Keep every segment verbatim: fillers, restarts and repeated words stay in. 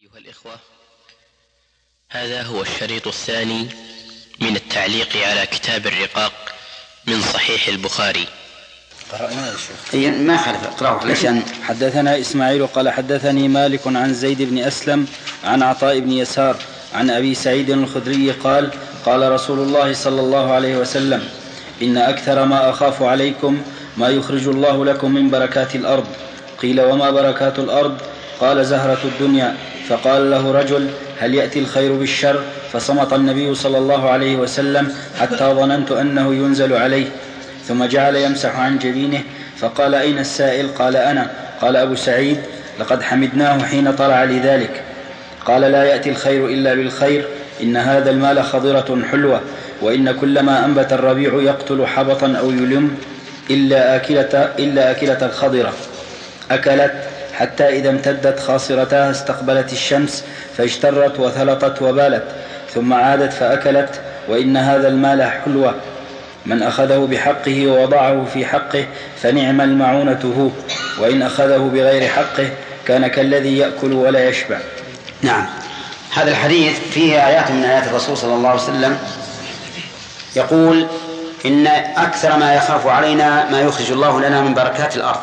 أيها الإخوة، هذا هو الشريط الثاني من التعليق على كتاب الرقاق من صحيح البخاري. قرأنا يا شيخ. ما خلف اقرأه علشان. حدثنا إسماعيل قال حدثني مالك عن زيد بن أسلم عن عطاء بن يسار عن أبي سعيد الخدري قال قال رسول الله صلى الله عليه وسلم: إن أكثر ما أخاف عليكم ما يخرج الله لكم من بركات الأرض. قيل: وما بركات الأرض؟ قال: زهرة الدنيا. فقال له رجل: هل يأتي الخير بالشر؟ فصمت النبي صلى الله عليه وسلم حتى ظننت أنه ينزل عليه، ثم جعل يمسح عن جبينه، فقال: أين السائل؟ قال: أنا. قال أبو سعيد: لقد حمدناه حين طلع لذلك. قال: لا يأتي الخير إلا بالخير، إن هذا المال خضرة حلوة، وإن كل ما أنبت الربيع يقتل حبطا أو يلم إلا أكلة, إلا أكلة الخضرة أكلت، حتى إذا امتدت خاصرتها استقبلت الشمس فاجترت وثلطت وبالت، ثم عادت فأكلت، وإن هذا المال حلوة، من أخذه بحقه ووضعه في حقه فنعم المعونة هو، وإن أخذه بغير حقه كان كالذي يأكل ولا يشبع. نعم، هذا الحديث فيه آيات من آيات الرسول صلى الله عليه وسلم، يقول: إن أكثر ما يخاف علينا ما يخرج الله لنا من بركات الأرض،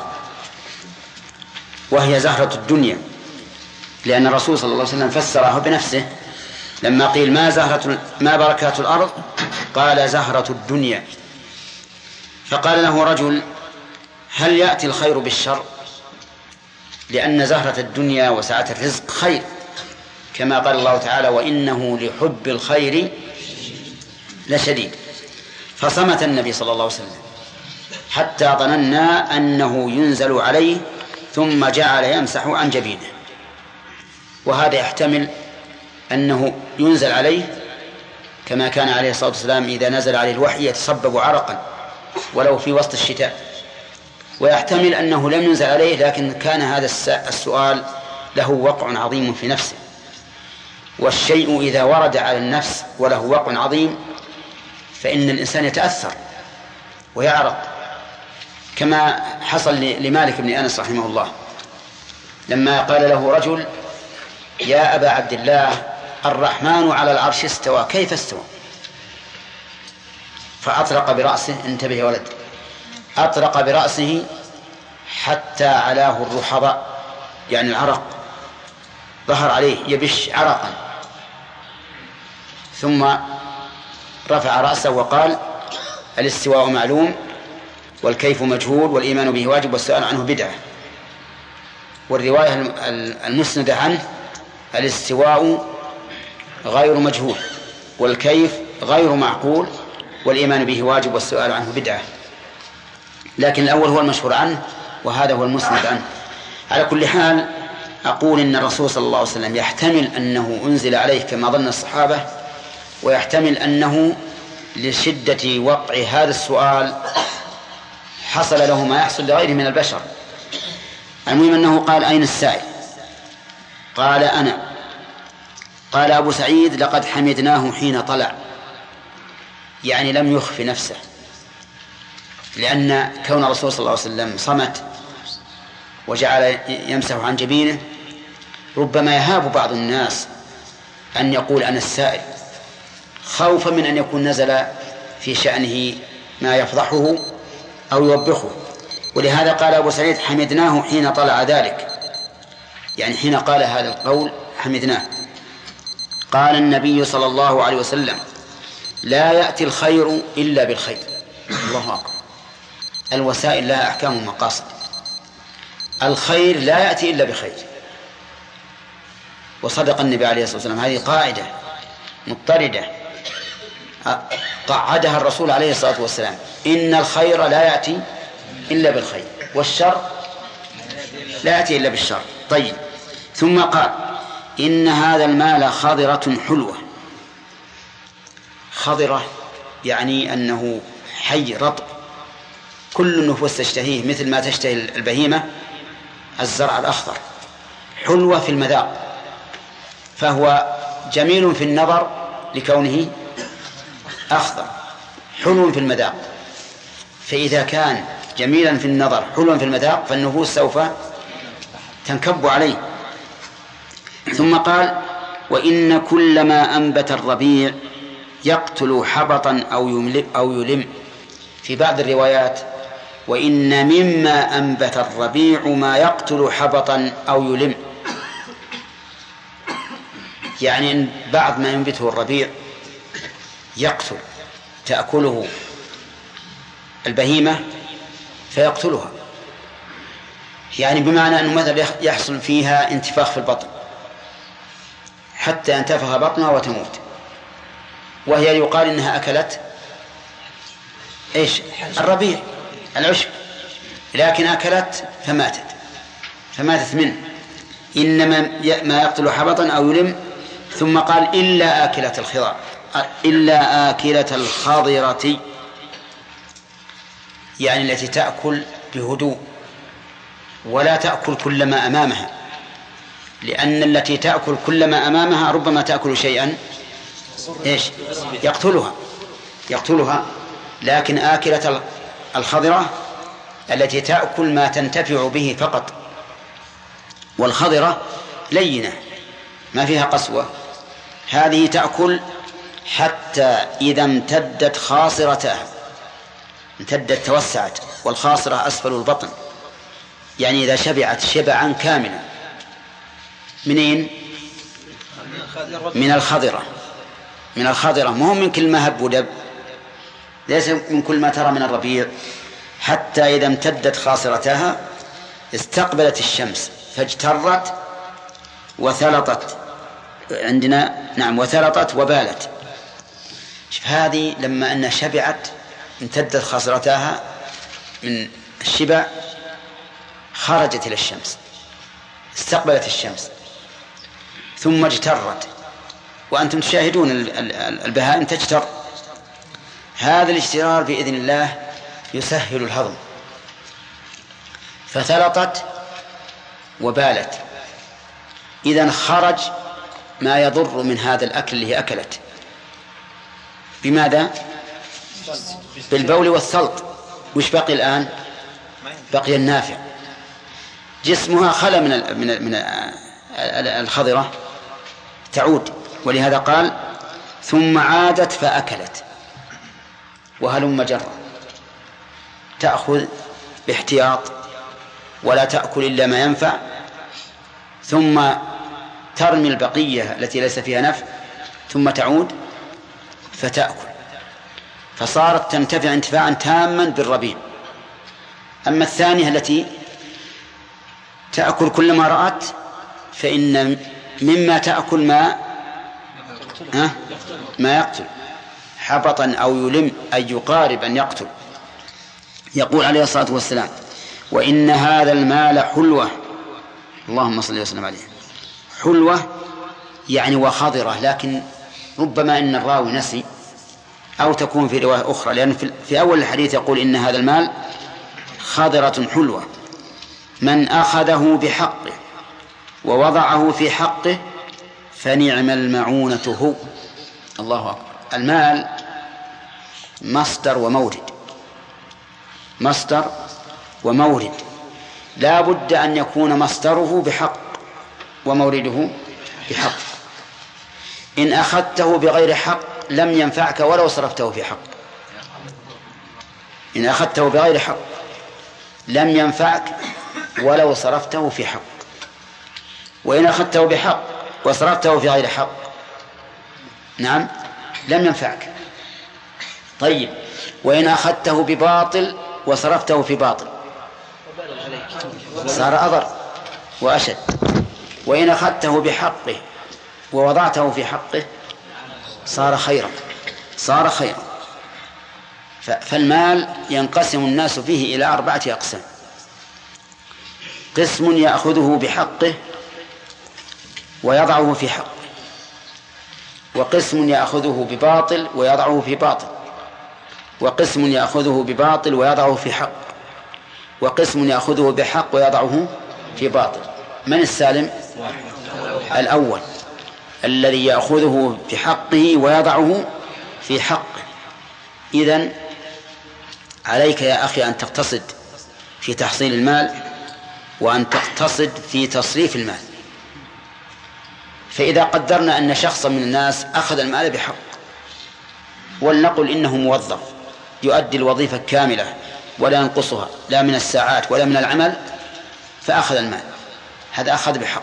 وهي زهرة الدنيا، لأن الرسول صلى الله عليه وسلم فسره بنفسه لما قيل: ما زهرة ما بركات الأرض؟ قال: زهرة الدنيا. فقال له رجل: هل يأتي الخير بالشر؟ لأن زهرة الدنيا وسعة الرزق خير، كما قال الله تعالى: وإنه لحب الخير لشديد. فصمت النبي صلى الله عليه وسلم حتى ظننا أنه ينزل عليه، ثم جعل يمسح عن جبينه. وهذا يحتمل أنه ينزل عليه كما كان عليه الصلاة والسلام إذا نزل عليه الوحي يتصبب عرقا ولو في وسط الشتاء، ويحتمل أنه لم ينزل عليه لكن كان هذا السؤال له وقع عظيم في نفسه، والشيء إذا ورد على النفس وله وقع عظيم فإن الإنسان يتأثر ويعرق، كما حصل لمالك بن أنس رحمه الله لما قال له رجل: يا أبا عبد الله، الرحمن على العرش استوى، كيف استوى؟ فأطرق برأسه، انتبه يا ولد، أطرق برأسه حتى علاه الرحضاء، يعني العرق ظهر عليه يبش عرقا، ثم رفع رأسه وقال: الاستواء معلوم والكيف مجهول والإيمان به واجب والسؤال عنه بدعة. والرواية المسندة عنه: الاستواء غير مجهول والكيف غير معقول والإيمان به واجب والسؤال عنه بدعة. لكن الأول هو المشهور عنه وهذا هو المسند عنه. على كل حال أقول إن الرسول صلى الله عليه وسلم يحتمل أنه أنزل عليه كما ظن الصحابة، ويحتمل أنه لشدة وقع هذا السؤال حصل له ما يحصل لغيره من البشر. المهم أنه قال: أين السائل؟ قال: أنا. قال أبو سعيد: لقد حمدناه حين طلع، يعني لم يخف نفسه، لأن كون الرسول صلى الله عليه وسلم صمت وجعل يمسح عن جبينه ربما يهاب بعض الناس أن يقول: أنا السائل، خوفا من أن يكون نزل في شأنه ما يفضحه أو يوبخه. ولهذا قال أبو سعيد: حمدناه حين طلع ذلك، يعني حين قال هذا القول حمدناه. قال النبي صلى الله عليه وسلم: لا يأتي الخير إلا بالخير. الله أكبر. الوسائل لها أحكام ومقاصد، الخير لا يأتي إلا بخير. وصدق النبي عليه الصلاة والسلام، هذه قاعدة مضطردة قعدها الرسول عليه الصلاة والسلام: إن الخير لا يأتي إلا بالخير، والشر لا يأتي إلا بالشر. طيب، ثم قال: إن هذا المال خضرة حلوة. خضرة يعني أنه حي رطب، كل النفوس تشتهيه مثل ما تشتهي البهيمة الزرع الأخضر. حلوة في المذاق، فهو جميل في النظر لكونه أخضر، حلو في المذاق. فإذا كان جميلا في النظر حلوا في المذاق فالنفوس سوف تنكب عليه. ثم قال وإن كل ما أنبت الربيع يقتل حبطا أو يملم, أو يلم. في بعض الروايات وإن مما أنبت الربيع ما يقتل حبطا أو يلم، يعني إن بعض ما ينبته الربيع يقتل، تأكله البهيمة فيقتلها، يعني بمعنى أنه مثلا يحصل فيها انتفاخ في البطن حتى ينتفخ بطنها وتموت، وهي يقال إنها أكلت إيش؟ الربيع العشب، لكن أكلت فماتت فماتت منه. إنما ما يقتل حبطا أو يلم. ثم قال إلا آكلة الخضر، إلا آكلة الخاضرة، يعني التي تأكل بهدوء ولا تأكل كل ما أمامها، لأن التي تأكل كل ما أمامها ربما تأكل شيئا إيش؟ يقتلها يقتلها لكن آكلة الخضرة التي تأكل ما تنتفع به فقط، والخضرة لينة ما فيها قسوة، هذه تأكل حتى إذا امتدت خاصرتها، امتدت توسعت، والخاصرة أسفل البطن، يعني إذا شبعت شبعا كاملا. منين؟ من الخضرة من الخضرة مهم من كل ما هب ودب، ليس من كل ما ترى من الربيع. حتى إذا امتدت خاصرتها استقبلت الشمس فاجترت وثلطت، عندنا نعم وثلطت وبالت. هذه لما أنها شبعت امتدت خاصرتها من الشبع خرجت إلى الشمس، استقبلت الشمس ثم اجترت، وأنتم تشاهدون البهائم تجتر. هذا الاجترار بإذن الله يسهل الهضم، فثلطت وبالت، إذن خرج ما يضر من هذا الأكل اللي هي أكلت. بماذا؟ بالبول والسلط. وش بقي الآن؟ بقي النافع. جسمها خلا من من الخضرة تعود، ولهذا قال ثم عادت فأكلت. وهلم جرا، تأخذ باحتياط ولا تأكل إلا ما ينفع، ثم ترمي البقية التي ليس فيها نفع، ثم تعود فتأكل، فصارت تنتفع انتفاعا تاما بالربيع. أما الثانية التي تأكل كل ما رأت فإن مما تأكل ما ها ما يقتل حبطا أو يلم، أي يقارب أن يقتل. يقول عليه الصلاة والسلام وإن هذا المال حلوة، اللهم صل وسلم عليه، حلوة يعني وخضرة، لكن ربما إن الراوي نسي أو تكون في رواية أخرى، لأن في أول الحديث يقول إن هذا المال خضرة حلوة، من أخذه بحقه ووضعه في حقه فنعم المعونة هو. الله أكبر. المال مصدر ومورد، مصدر ومورد، لا بد أن يكون مصدره بحق ومورده بحق. إن أخذته بغير حق لم ينفعك ولو صرفته في حق. إن أخذته بغير حق لم ينفعك ولو صرفته في حق، وإن أخذته بحق وصرفته في غير حق نعم لم ينفعك. طيب وإن أخذته بباطل وصرفته في باطل صار أضر وأشد، وإن أخذته بحقه ووضعته في حقه صار خيرا صار خيرا. فالمال ينقسم الناس فيه إلى أربعة أقسام: قسم يأخذه بحقه ويضعه في حقه، وقسم يأخذه بباطل ويضعه في باطل، وقسم يأخذه بباطل ويضعه في حق، وقسم يأخذه بحق ويضعه في باطل. من السالم؟ الأول الذي يأخذه في حقه ويضعه في حقه. إذن عليك يا أخي أن تقتصد في تحصيل المال وأن تقتصد في تصريف المال. فإذا قدرنا أن شخصا من الناس أخذ المال بحق، ولنقل إنه موظف يؤدي الوظيفة كاملة ولا ينقصها لا من الساعات ولا من العمل، فأخذ المال، هذا أخذ بحق،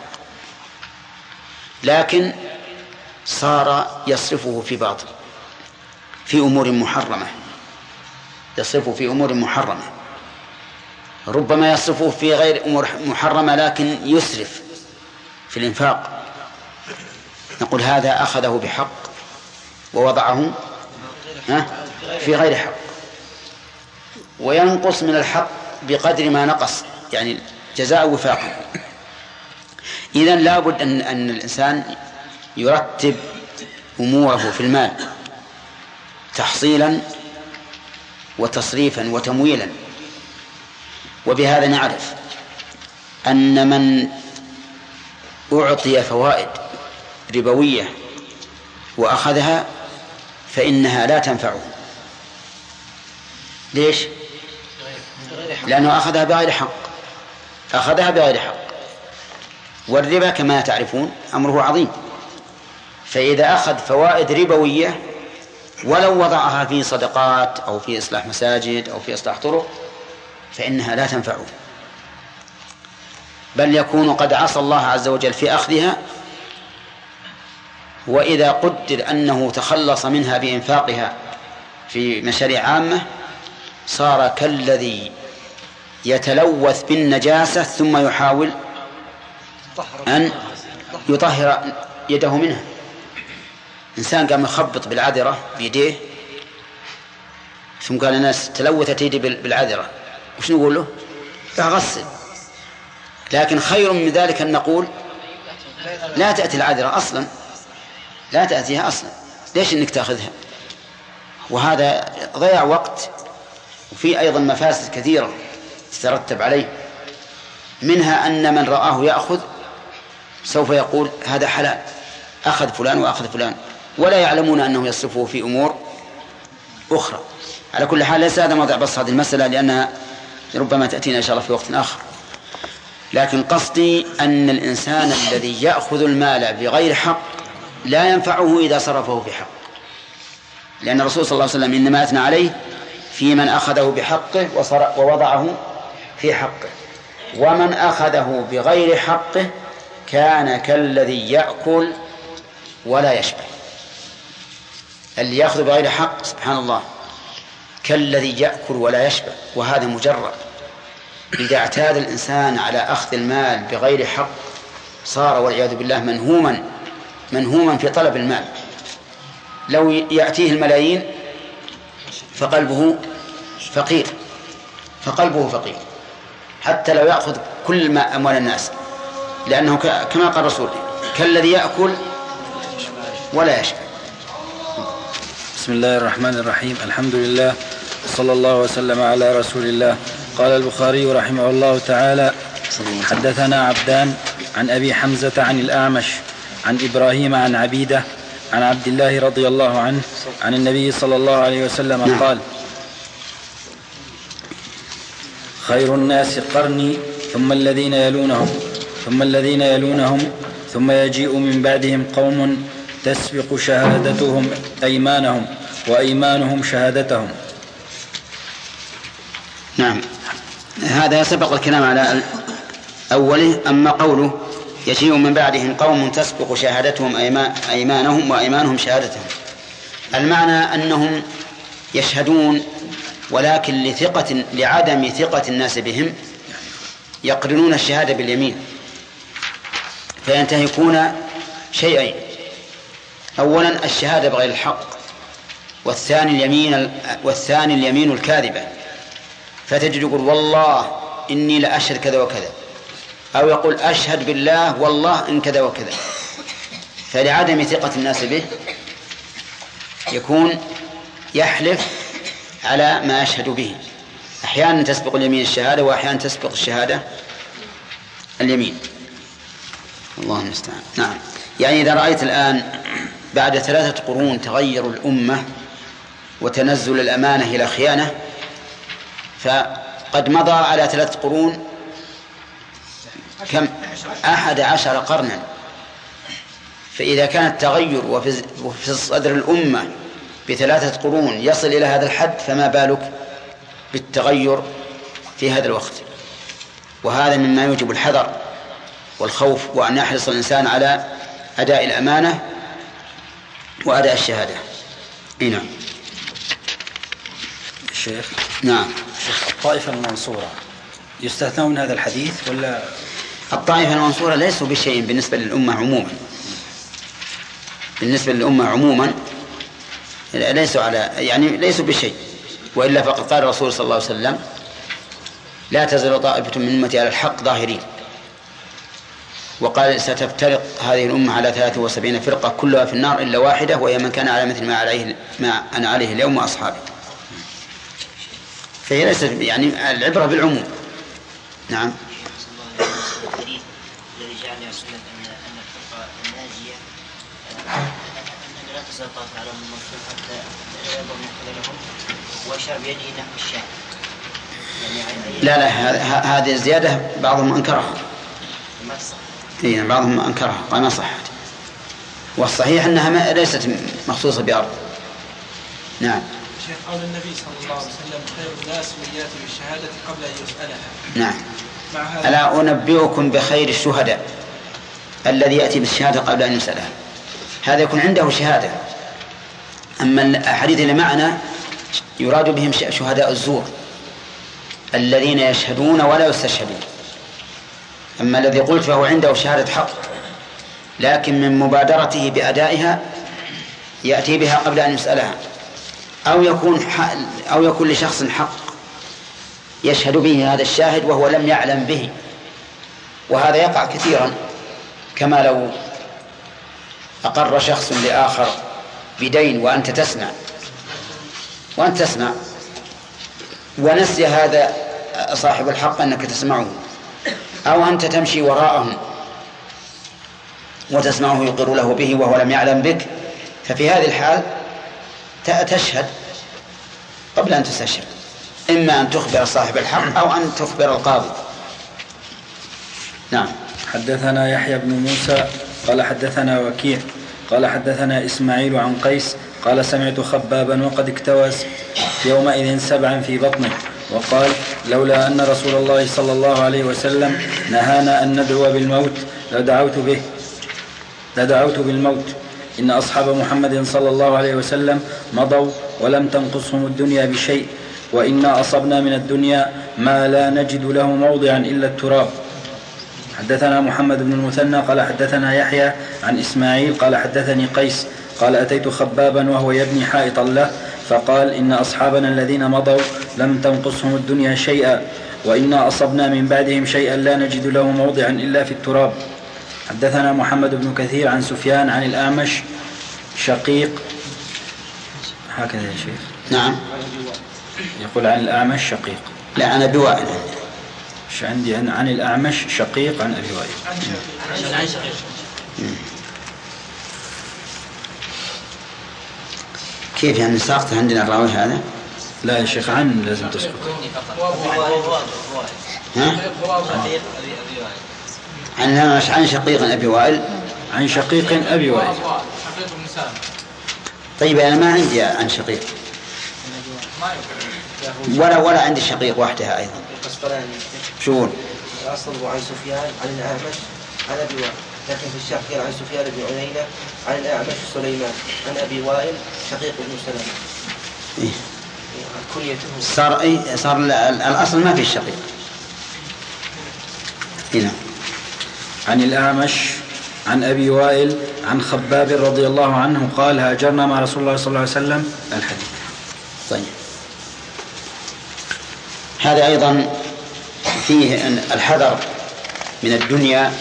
لكن صار يصرفه في باطل، في أمور محرمة، يصرفه في أمور محرمة، ربما يصرفه في غير أمور محرمة لكن يسرف في الإنفاق، نقول هذا أخذه بحق ووضعه في غير حق، وينقص من الحق بقدر ما نقص، يعني جزاء وفاقا. إذن لابد أن, أن الإنسان يرتب أموره في المال تحصيلا وتصريفا وتمويلا. وبهذا نعرف أن من أعطي فوائد ربوية وأخذها فإنها لا تنفعه. ليش؟ لأنه أخذها بغير حق، أخذها بغير حق، والربا كما تعرفون أمره عظيم، فإذا أخذ فوائد ربوية ولو وضعها في صدقات أو في إصلاح مساجد أو في إصلاح طرق فإنها لا تنفعه، بل يكون قد عصى الله عز وجل في أخذها. وإذا قدر أنه تخلص منها بإنفاقها في مشاريع عامة صار كالذي يتلوث بالنجاسة ثم يحاول أن يطهر يده منها. إنسان قام يخبط بالعذرة بيديه ثم قال الناس تلوثت يدي بالعذرة، وش نقول له؟ أغسل. لكن خير من ذلك أن نقول لا تأتي العذرة أصلا، لا تأتيها أصلا، ليش إنك تأخذها؟ وهذا ضيع وقت، وفي أيضا مفاسد كثيرة تترتب عليه، منها أن من رآه يأخذ سوف يقول هذا حلال، أخذ فلان وأخذ فلان، ولا يعلمون أنه يصرفه في أمور أخرى. على كل حال ليس هذا موضع بس هذه المسألة لأنها ربما تأتينا إن شاء الله في وقت آخر، لكن قصدي أن الإنسان الذي يأخذ المال بغير حق لا ينفعه إذا صرفه بحق، لأن الرسول صلى الله عليه وسلم إنما أثنى عليه في من أخذه بحقه ووضعه في حقه، ومن أخذه بغير حقه كان كالذي يأكل ولا يشبع. اللي يأخذ بغير حق سبحان الله كالذي يأكل ولا يشبع، وهذا مجرد. إذا اعتاد الإنسان على أخذ المال بغير حق صار والعياذ بالله منهوما منهوما في طلب المال. لو يأتيه الملايين فقلبه فقير فقلبه فقير حتى لو يأخذ كل ما أموال الناس، لأنه كما قال الرسول كالذي يأكل ولا يشبع. بسم الله الرحمن الرحيم، الحمد لله صلى الله وسلم على رسول الله. قال البخاري رحمه الله تعالى: حدثنا عبدان عن أبي حمزة عن الأعمش عن إبراهيم عن عبيدة عن عبد الله رضي الله عنه عن النبي صلى الله عليه وسلم قال: خير الناس قرني ثم الذين يلونهم ثم الذين يلونهم ثم يجيء من بعدهم قوم تسبق شهادتهم أيمانهم وأيمانهم شهادتهم. نعم، هذا سبق الكلام على أوله. أما قوله يجيء من بعدهم قوم تسبق شهادتهم أيمانهم وأيمانهم شهادتهم، المعنى أنهم يشهدون ولكن لثقة لعدم ثقة الناس بهم يقرنون الشهادة باليمين، فينتهكون شيئين: أولا الشهادة بغير الحق، والثاني اليمين والثاني اليمين الكاذبة، فتجد يقول والله إني لأشهد كذا وكذا، أو يقول أشهد بالله والله إن كذا وكذا، فلعدم ثقة الناس به يكون يحلف على ما يشهد به. أحيانا تسبق اليمين الشهادة وأحيانا تسبق الشهادة اليمين، الله المستعان. نعم، يعني إذا رأيت الآن بعد ثلاثة قرون تغير الأمة وتنزل الأمانة إلى خيانة، فقد مضى على ثلاثة قرون كم؟ أحد عشر قرنا فإذا كان التغير وفي صدر الأمة بثلاثة قرون يصل إلى هذا الحد، فما بالك بالتغير في هذا الوقت. وهذا مما يوجب الحذر والخوف، وأن يحرص الإنسان على أداء الأمانة وأداء الشهادة. نعم. الشيخ نعم. الطائفة المنصورة يستثنون من هذا الحديث ولا؟ الطائفة المنصورة ليسوا بشيء بالنسبة للأمة عموما، بالنسبة للأمة عموما ليسوا على يعني ليسوا بشيء، وإلا فقد قال الرسول صلى الله عليه وسلم: لا تزال طائفة من أمتي على الحق ظاهرين. وقال: ستفترق هذه الأمة على ثلاثة وسبعين فرقة كلها في النار إلا واحدة، وهي من كان على مثل ما عليه ما أنا عليه اليوم وأصحابي. فهي ليست يعني العبرة بالعموم. نعم. الحديث الذي جعل يصل أن أن الفرقة الناجية أن لا تزال طائفة على المنصور حتى لا يضرن خلالهم، وأشار بيده نحو الشام. لا لا هذه الزيادة بعضهم أنكرها. ما صح. إيه بعضهم أنكرها قال ما صحت، والصحيح أنها ليست مخصوصة بأرض. نعم. شيخ قول النبي صلى الله عليه وسلم: خير الناس من يأتي بالشهادة قبل أن يسألها. نعم. ألا أنبئكم بخير الشهداء الذي يأتي بالشهادة قبل أن يسألها، هذا يكون عنده شهادة. أما الأحاديث اللي معنا يراد بهم شهداء الزور الذين يشهدون ولا يستشهدون. أما الذي قلت فهو عنده شهادة حق، لكن من مبادرته بأدائها يأتي بها قبل أن يسألها، أو يكون أو يكون لشخص حق يشهد به هذا الشاهد وهو لم يعلم به، وهذا يقع كثيرا. كما لو أقر شخص لآخر بدين وأنت تسمع وأنت تسمع ونسي هذا صاحب الحق أنك تسمعه، أو أنت تمشي وراءه وتسمعه يقر له به وهو لم يعلم بك، ففي هذه الحال تشهد قبل أن تستشهد، إما أن تخبر صاحب الحق أو أن تخبر القاضي. نعم. حدثنا يحيى بن موسى قال حدثنا وكيع قال حدثنا إسماعيل عن قيس قال: سمعت خبابا وقد اكتوى يومئذ سبعا في بطنه، وقال: لولا أن رسول الله صلى الله عليه وسلم نهانا أن ندعو بالموت لدعوت به لدعوت بالموت. إن أصحاب محمد صلى الله عليه وسلم مضوا ولم تنقصهم الدنيا بشيء، وإنا أصبنا من الدنيا ما لا نجد له موضعا إلا التراب. حدثنا محمد بن المثنى قال حدثنا يحيى عن إسماعيل قال حدثني قيس قال: أتيت خبابا وهو يبني حائطا له، فقال: إن أصحابنا الذين مضوا لم تنقصهم الدنيا شيئا، وإنا أصبنا من بعدهم شيئا لا نجد له موضعا إلا في التراب. حدثنا محمد بن كثير عن سفيان عن الأعمش شقيق، هكذا يا شيخ. نعم. يقول عن الأعمش شقيق. لا أنا بوائل. مش عندي عن, عن الأعمش شقيق عن أبي وائل. كيف يعني ساقط عندنا الراوي هذا؟ لا يا شيخ، عن لازم تسقط. ها؟ عن مش عن شقيق أبي وائل. عن شقيق أبي وائل. طيب أنا ما عندي عن شقيق ولا ولا عندي شقيق وحدها أيضا. شو؟ الأصل عن سفيان عن الأعمش عن أبي وائل، لكن في الشرح عن سفيان بن عيينة عن الأعمش سليمان عن أبي وائل شقيق بن سلمة. إيه؟ كنيته صار أي صار الأصل ما في الشقيق. هنا عن الأعمش عن أبي وائل عن خباب رضي الله عنه قال: هاجرنا مع رسول الله صلى الله عليه وسلم. الحديث. طيب هذا أيضا فيه الحذر من الدنيا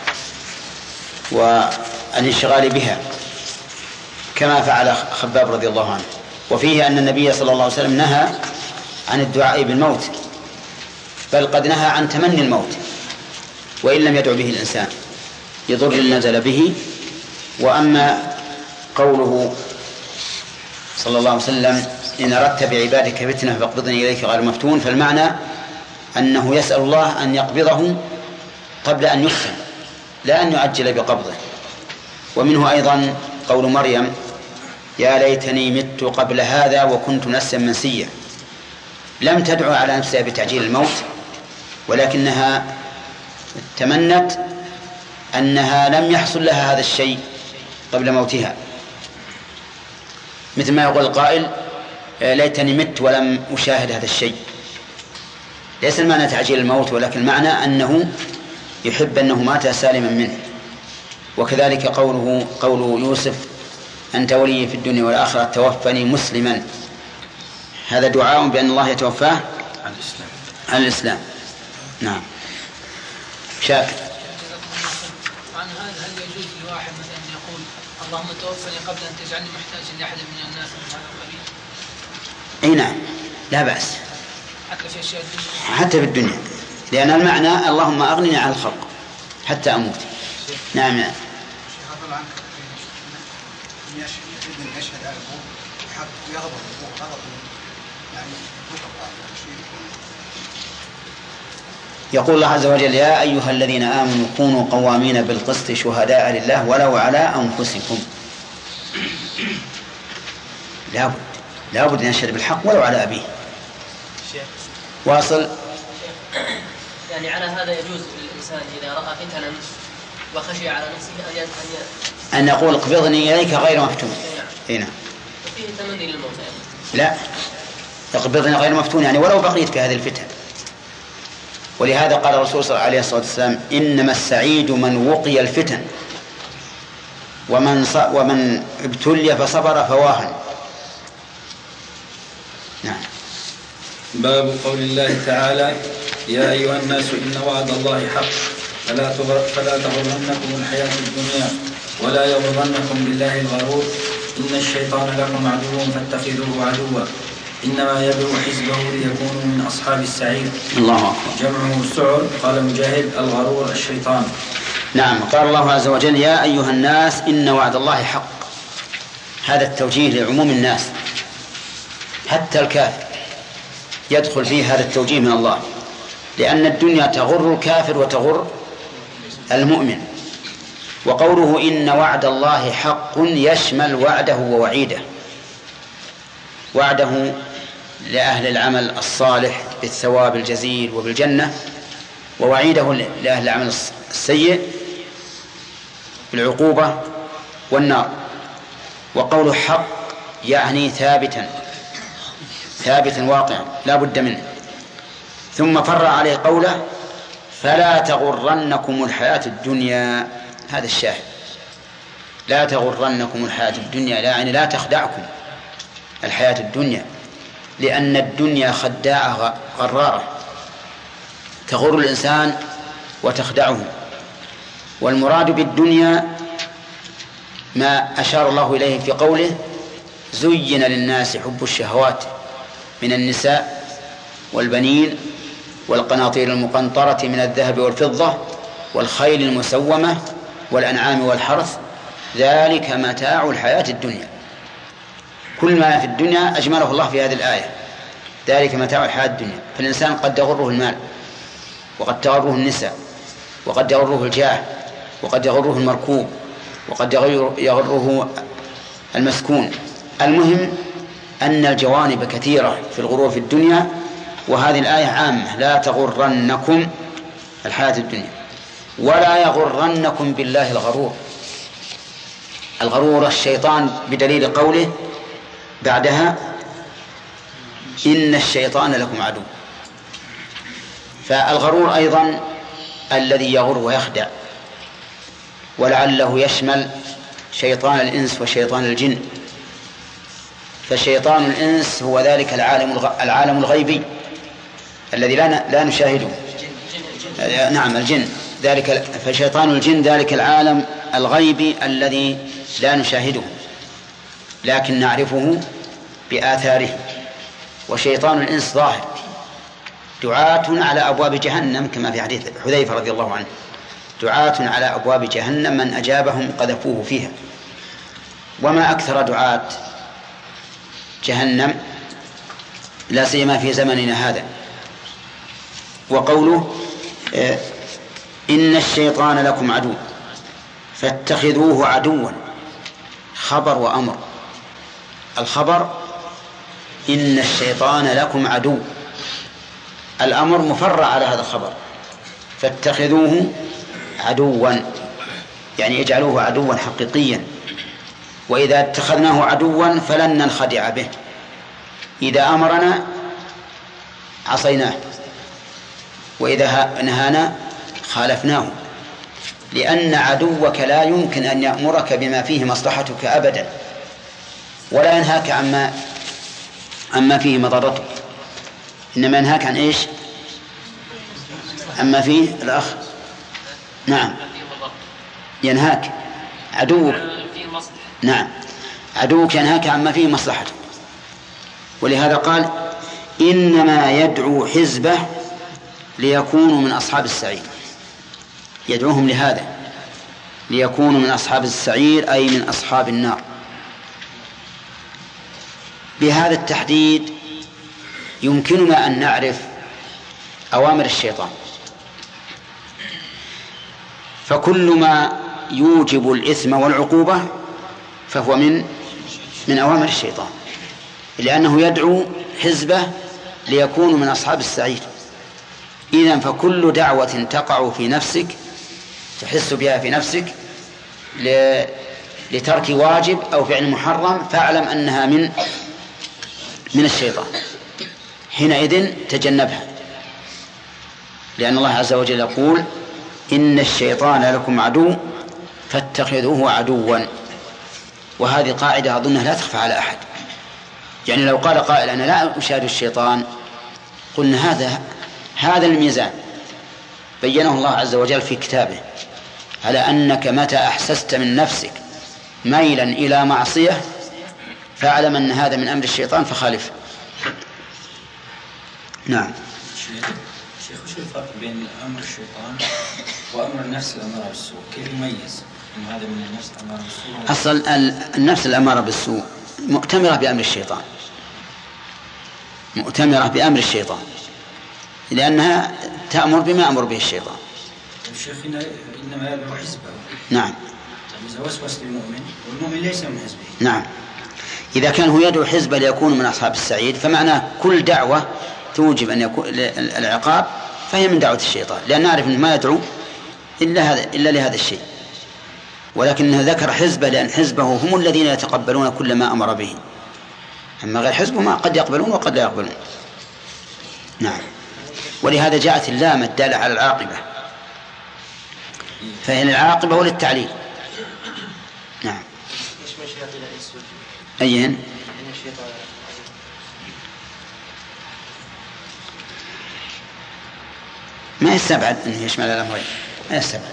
والانشغال بها كما فعل خباب رضي الله عنه. وفيه أن النبي صلى الله عليه وسلم نهى عن الدعاء بالموت، بل قد نهى عن تمني الموت وإن لم يدعو به الإنسان يضر نزل به. وأما قوله صلى الله عليه وسلم: إن أردت بعبادك فتنة فاقبضني إليك غير مفتون، فالمعنى أنه يسأل الله أن يقبضه قبل أن يفتن، لا أن يعجل بقبضه. ومنه أيضا قول مريم يا ليتني مت قبل هذا وكنت نسيا منسيا. لم تدعو على نفسها بتعجيل الموت، ولكنها تمنت أنها لم يحصل لها هذا الشيء قبل موتها، مثل ما يقول القائل ليتني مت ولم أشاهد هذا الشيء. ليس المعنى تعجيل الموت، ولكن المعنى أنه يحب أنه مات سالما منه. وكذلك قوله قول يوسف أنت ولي في الدنيا والآخرة توفني مسلما، هذا دعاء بأن الله يتوفاه عن الإسلام. عن الإسلام. نعم. شاكر. عن هذا هل يجوز لواحد مثلا يقول اللهم توفني قبل أن تجعلني محتاجا لأحد من الناس من هذا القبيل؟ أي نعم، لا بأس حتى في أشياء الدنيا. حتى في الدنيا، لأن المعنى اللهم أغنني عن الخلق حتى أموت. نعم. نعم. يقول الله عز وجل يا أيها الذين آمنوا كونوا قوامين بالقسط شهداء لله ولو على أنفسكم. لابد لابد أن يشهد بالحق ولو على أبيه. واصل. يعني على هذا يجوز للإنسان إذا رأى فتنا وخشي على نفسه أن أن أن يقول اقبضني إليك غير مفتون. هنا فيه تمني للموت. لا، اقبضني غير مفتون يعني ولو بقيت في هذه الفتن. ولهذا قال الرسول صلى الله عليه وسلم إنما السعيد من وقي الفتن ومن ومن ابتلي فصبر فواهن. نعم. باب قول الله تعالى يا أيها الناس إن وعد الله حق فلا فلا تغرنكم الحياة الدنيا ولا يغرنكم بالله الغرور إن الشيطان لكم عدو فاتخذوه عدوا إنما يدعو حزبه ليكونوا من أصحاب السعير. الله أكبر. جمعه السعر. قال مجاهد الغرور الشيطان. نعم. قال الله عز وجل يا أيها الناس إن وعد الله حق. هذا التوجيه لعموم الناس، حتى الكافر يدخل فيه هذا التوجيه من الله، لأن الدنيا تغر الكافر وتغر المؤمن. وقوله إن وعد الله حق يشمل وعده ووعيده. وعده لأهل العمل الصالح بالثواب الجزيل وبالجنة، ووعيده لأهل العمل السيء بالعقوبة والنار. وقوله حق يعني ثابتا ثابتا واقعا لا بد منه. ثم فرع عليه قوله فلا تغرنكم الحياة الدنيا. هذا الشاهد، لا تغرنكم الحياة الدنيا، لا يعني لا تخدعكم الحياة الدنيا، لأن الدنيا خداعة غرارة تغر الإنسان وتخدعه. والمراد بالدنيا ما أشار الله إليه في قوله زين للناس حب الشهوات من النساء والبنين والقناطير المقنطرة من الذهب والفضة والخيل المسومة والأنعام والحرث ذلك متاع الحياة الدنيا. كل ما في الدنيا أجمله الله في هذه الآية، ذلك متاع الحياة الدنيا. فالإنسان قد يغره المال، وقد تغره النساء، وقد يغره الجاه، وقد يغره المركوب، وقد يغره المسكون. المهم أن الجوانب كثيرة في الغرور في الدنيا، وهذه الآية عامة لا تغرنكم الحياة الدنيا ولا يغرنكم بالله الغرور. الغرور الشيطان بدليل قوله بعدها إن الشيطان لكم عدو. فالغرور أيضا الذي يغر ويخدع، ولعله يشمل شيطان الإنس وشيطان الجن. فشيطان الإنس هو ذلك العالم العالم الغيبي الذي لا لا نشاهده. نعم الجن ذلك. فشيطان الجن ذلك العالم الغيبي الذي لا نشاهده لكن نعرفه بآثاره. وشيطان الإنس ظاهر، دعاة على أبواب جهنم كما في حديث حذيفة رضي الله عنه، دعاة على أبواب جهنم من أجابهم قذفوه فيها. وما أكثر دعاة جهنم لا سيما في زمننا هذا. وقوله إن الشيطان لكم عدو، فاتخذوه عدوا، خبر وأمر. الخبر إن الشيطان لكم عدو، الأمر مفرع على هذا الخبر، فاتخذوه عدوا يعني اجعلوه عدوا حقيقيا. وإذا اتخذناه عدوا فلن ننخدع به، إذا أمرنا عصيناه، وإذا نهانا خالفناه، لأن عدوك لا يمكن أن يأمرك بما فيه مصلحتك أبدا، ولا ينهاك عما عما فيه مضرتك، إنما ينهاك عن إيش؟ عما فيه الأخ نعم ينهاك عدوك نعم عدوك ينهاك عما فيه مصلحتك. ولهذا قال إنما يدعو حزبه ليكونوا من أصحاب السعير، يدعوهم لهذا ليكونوا من أصحاب السعير أي من أصحاب النار. بهذا التحديد يمكننا أن نعرف أوامر الشيطان، فكل ما يوجب الإثم والعقوبة فهو من من أوامر الشيطان، لأنه يدعو حزبه ليكونوا من أصحاب السعير. إذن فكل دعوة تقع في نفسك تحس بها في نفسك لترك واجب أو فعل محرم فاعلم أنها من من الشيطان، حينئذ تجنبها، لأن الله عز وجل يقول إن الشيطان لكم عدو فاتخذوه عدوا. وهذه قاعدة أظنها لا تخفى على أحد، يعني لو قال قائل أنا لا أشاهد الشيطان قلنا هذا هذا الميزان بينه الله عز وجل في كتابه، على أنك متى أحسست من نفسك ميلا إلى معصية فاعلم أن هذا من أمر الشيطان فخالفه. نعم. شيخ وش الفرق بين أمر الشيطان وأمر النفس الأمارة بالسوء؟ كيف يميز إن هذا من النفس الأمارة بالسوء؟ أصل النفس الأمارة بالسوء مؤتمرة بأمر الشيطان، مؤتمرة بأمر الشيطان، لأنها تأمر بما أمر به الشيطان. الشيخ إنما يدعو حزبه. نعم. إذا وسوس للمؤمن والمؤمن ليس من حزبه. نعم. إذا كان هو يدعو حزبه ليكون من أصحاب السعيد فمعناه كل دعوة توجب أن يكون العقاب فهي من دعوة الشيطان، لأن نعرف أنه ما يدعو إلا هذا إلا لهذا الشيء، ولكنه ذكر حزبه لأن حزبه هم الذين يتقبلون كل ما أمر به، أما غير حزبه ما قد يقبلون وقد لا يقبلون. نعم. ولهذا جاءت اللام الدالة على العاقبة، فهي العاقبة وللتعليل. نعم. أيهن؟ ما يستبعد أنه يشمل الأمرين، ما يستبعد.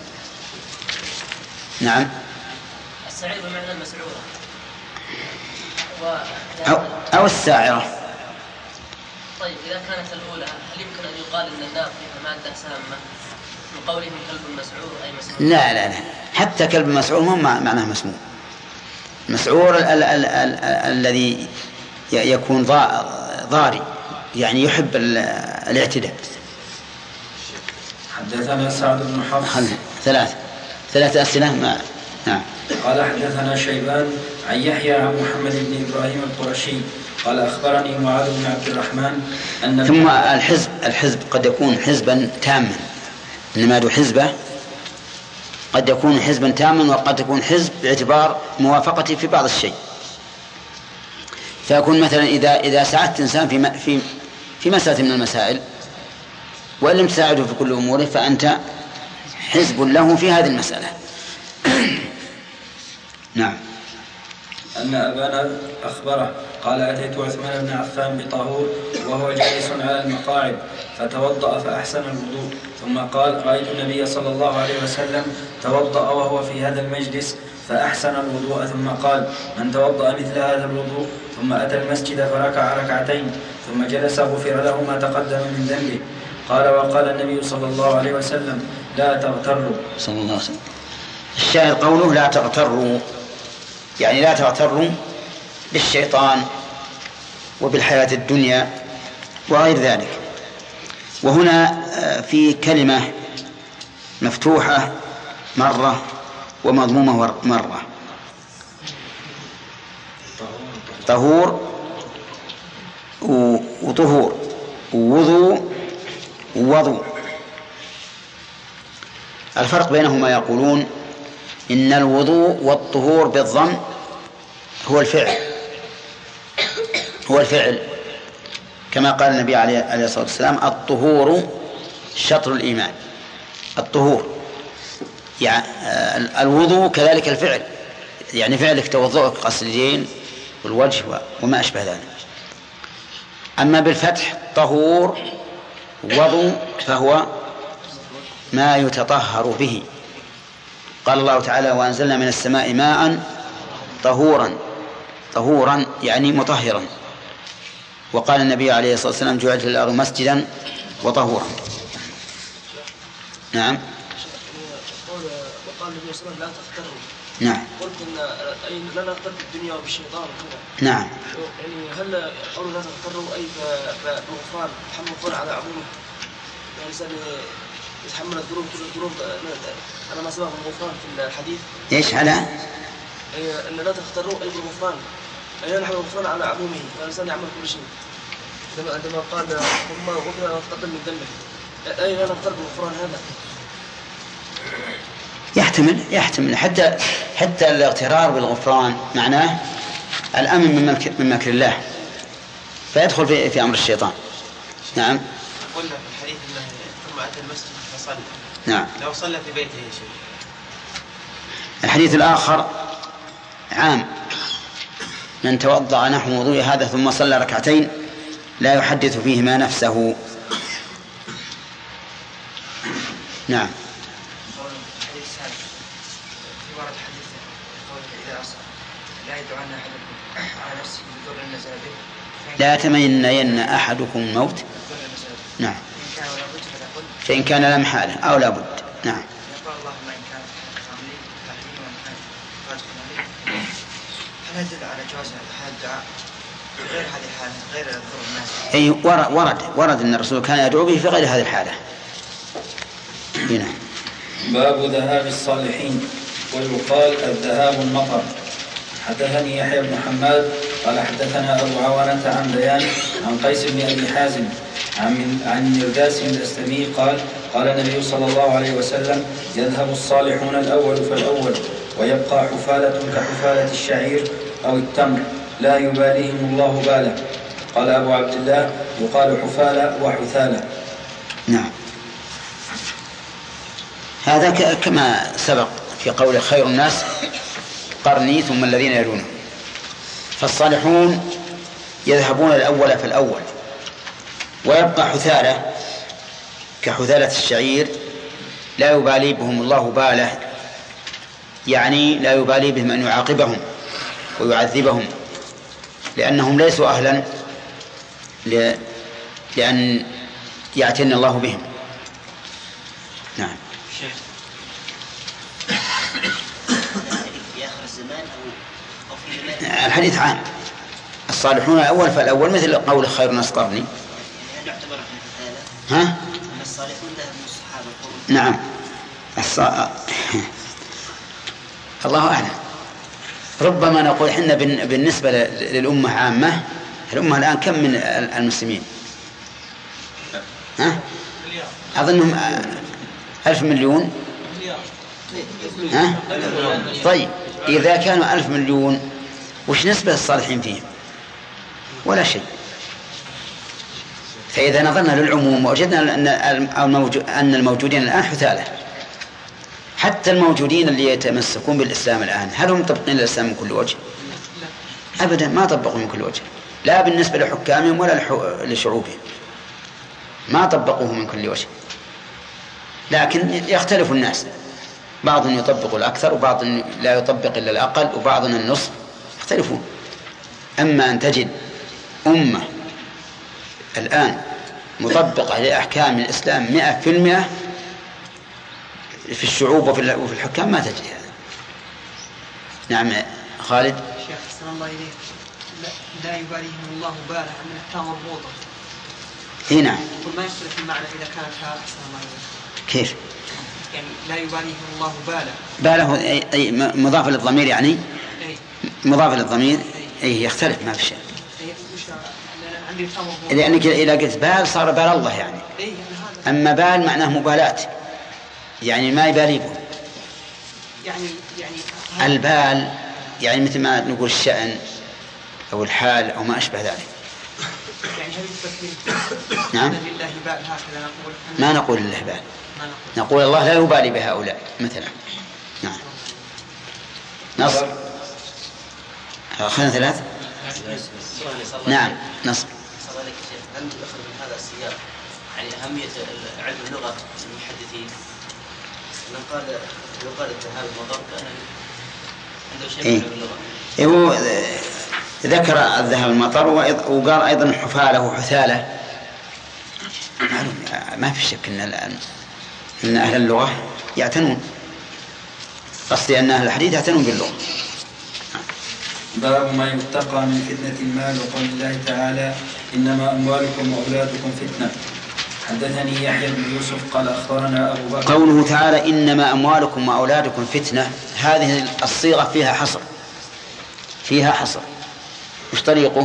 نعم. السعير بمعنى المسعورة أو, أو الساعرة. طيب إذا كانت الأولى هل يمكن أن يقال أن النار فيها مادة سامة من قولهم كلب مسعور أي مسعور؟ لا لا لا، حتى كلب مسعور مو معناه مسموم. مسعور الذي يكون ضاري يعني يحب الاعتداء. حدثنا سعد بن حفص. ثلاث ثلاث أسئلة. ما نعم. قال حدثنا شيبان عن يحيى عن محمد بن إبراهيم القرشي قال أخبرني معاذ بن عبد الرحمن أن ثم الحزب الحزب قد يكون حزبا تاما، إنما يدعو حزبه قد يكون حزبا تاما وقد يكون حزب باعتبار موافقته في بعض الشيء، فيكون مثلا إذا إذا ساعدت إنسان في في في مسألة من المسائل وإن لم تساعده في كل أموره فأنت حزب له في هذه المسألة. نعم. أن أبانا أخبره قال أتيت عثمان بن عفان بطهور وهو جالس على المقاعد فتوضأ فأحسن الوضوء، ثم قال رأيت النبي صلى الله عليه وسلم توضأ وهو في هذا المجلس فأحسن الوضوء، ثم قال من توضأ مثل هذا الوضوء ثم أتى المسجد فركع ركعتين ثم جلس غفر له ما تقدم من ذنبه. قال وقال النبي صلى الله عليه وسلم لا تغتروا صلى الله عليه وسلم. الشاهد قوله لا تغتروا، يعني لا تغتروا بالشيطان وبالحياة الدنيا وغير ذلك. وهنا في كلمة مفتوحة مرة ومضمومة مرة. طهور وطهور ووضوء ووضوء. الفرق بينهما يقولون إن الوضوء والطهور بالضم هو الفعل هو الفعل كما قال النبي عليه الصلاة والسلام: الطهور شطر الإيمان. الطهور يعني الوضوء كذلك الفعل، يعني فعلك توضؤك غسل اليدين والوجه وما أشبه ذلك. أما بالفتح طهور وضوء فهو ما يتطهر به. قال الله تعالى: وأنزلنا من السماء ماء طهورا. طهورا يعني مطهرا. وقال النبي عليه الصلاة والسلام: جعلت الأرض مسجدا وطهورا. نعم. وقال النبي صلى الله عليه وسلم: لا تغتروا. نعم. قلت ان اي لا نغتر بالدنيا وبالشيطان وكذا. نعم. يعني هل قولوا لا تغتروا اي بغفران تحمل الظلم على عمومه؟ يعني الانسان يتحمل الذنوب كل الذنوب على ما سبق الغفران في الحديث. ايش على؟ اي ان لا تغتروا اي بالغفران، اي نحمل الغفران على عمومه، فالانسان يعمل كل شيء. عندما قال ثم غفر ما تقدم من ذنبه، اي لا نغتر بالغفران هذا؟ يحتمل يحتمل حتى حتى الاغترار بالغفران معناه الأمن من من مكر الله، فيدخل في في أمر الشيطان. نعم. قلنا في الحديث أنه ثم أتى المسجد فصلى. نعم. لو صلى في بيته يا شيخ. الحديث الآخر عام: من توضأ نحو وضوء هذا ثم صلى ركعتين لا يحدث فيهما نفسه. نعم. لا يتمنين أحدكم الموت. نعم. فإن كان لا محالة أو لا بد. نعم. هل يدل على جواز هذا الدعاء غير هذه الحالة غير الظروف الناس؟ أي ورد ورد أن الرسول كان يدعو به في غير هذه الحالة. هنا. باب ذهاب الصالحين، ويقال الذهاب المطر. حدثني يحيى بن حماد قال حدثنا أبو عوانة عن بيان عن قيس بن أبي حازم عن عن مرداس الأسلمي قال قال النبي صلى الله عليه وسلم: يذهب الصالحون الأول فالأول، ويبقى حفالة كحفالة الشعير أو التمر لا يباليهم الله باله. قال أبو عبد الله: يقال حفالة وحثالة. نعم. هذا كما سبق في قول خير الناس قرني ثم الذين يلونه. فالصالحون يذهبون الأول فالأول، ويبقى حثالة كحثالة الشعير لا يبالي بهم الله باله، يعني لا يبالي بهم أن يعاقبهم ويعذبهم، لأنهم ليسوا أهلا لأن يعتني الله بهم. نعم. الحديث عام: الصالحون الأول فالأول، مثل قول خير الناس قرني. ها؟ الصالحون ذهب من الصحابة. نعم. الص... الله أعلم. ربما نقول إحنا بالنسبة للأمة عامة. الأمة الآن كم من المسلمين؟ ها؟ أظنهم ألف مليون. ها؟ طيب إذا كانوا ألف مليون وش نسبة الصالحين فيهم؟ ولا شيء. فإذا نظرنا للعموم وجدنا أن الموجودين الآن حثالة. حتى الموجودين اللي يتمسكون بالإسلام الآن هل هم طبقين الإسلام من كل وجه؟ أبدا ما طبقوا من كل وجه، لا بالنسبة لحكامهم ولا لشعوبهم، ما طبقوه من كل وجه. لكن يختلف الناس، بعضهم يطبق الأكثر وبعض لا يطبق إلا الأقل وبعضنا النصف، يختلفون. أما أن تجد أمة الآن مطبقة لأحكام الإسلام مئة في المئة في الشعوب وفي الحكام ما تجد هذا. نعم خالد. شيخ حسن الله إليك، لا يباليهم الله باله من التام مربوطة. هنا قل ما يختلف المعنى إذا كانت حسن الله إليك. كيف؟ يعني لا يباليهم الله بالا. باله أي, أي مضاف للضمير يعني أي. مضاف للضمير أي يختلف ما في شيء. عندي لأنك إذا قلت بال صار بال الله يعني. أما بال معناه مبالاة يعني ما يبالي به. يعني يعني البال يعني مثل ما نقول الشأن أو الحال أو ما أشبه ذلك. يعني هل يثبت نعم. لله بال هكذا نقول؟ ما نقول لله بال. نقول الله لا يبالي بهؤلاء مثلا. نعم. نصر. أخذنا ثلاث. نعم نصر. هل يخرج من هذا السياق يعني أهمية علم اللغة للمحدثين؟ من قال يقال الذهاب المضر كان عنده شيء من اللغة. إيه ذكر الذهاب المطر وقال أيضا الحفالة وحثالة. ما في شك إن الآن إن أهل اللغة يعتنون، قصدي أن أهل الحديث يعتنون باللغة. باب ما يتقى من فتنة المال وقول الله تعالى إنما أموالكم وأولادكم فتنة. حدثني يحيى بن يوسف قال أخبرنا أبو بكر. قوله تعالى إنما أموالكم وأولادكم فتنة، هذه الصيغة فيها حصر فيها حصر وش طريقه؟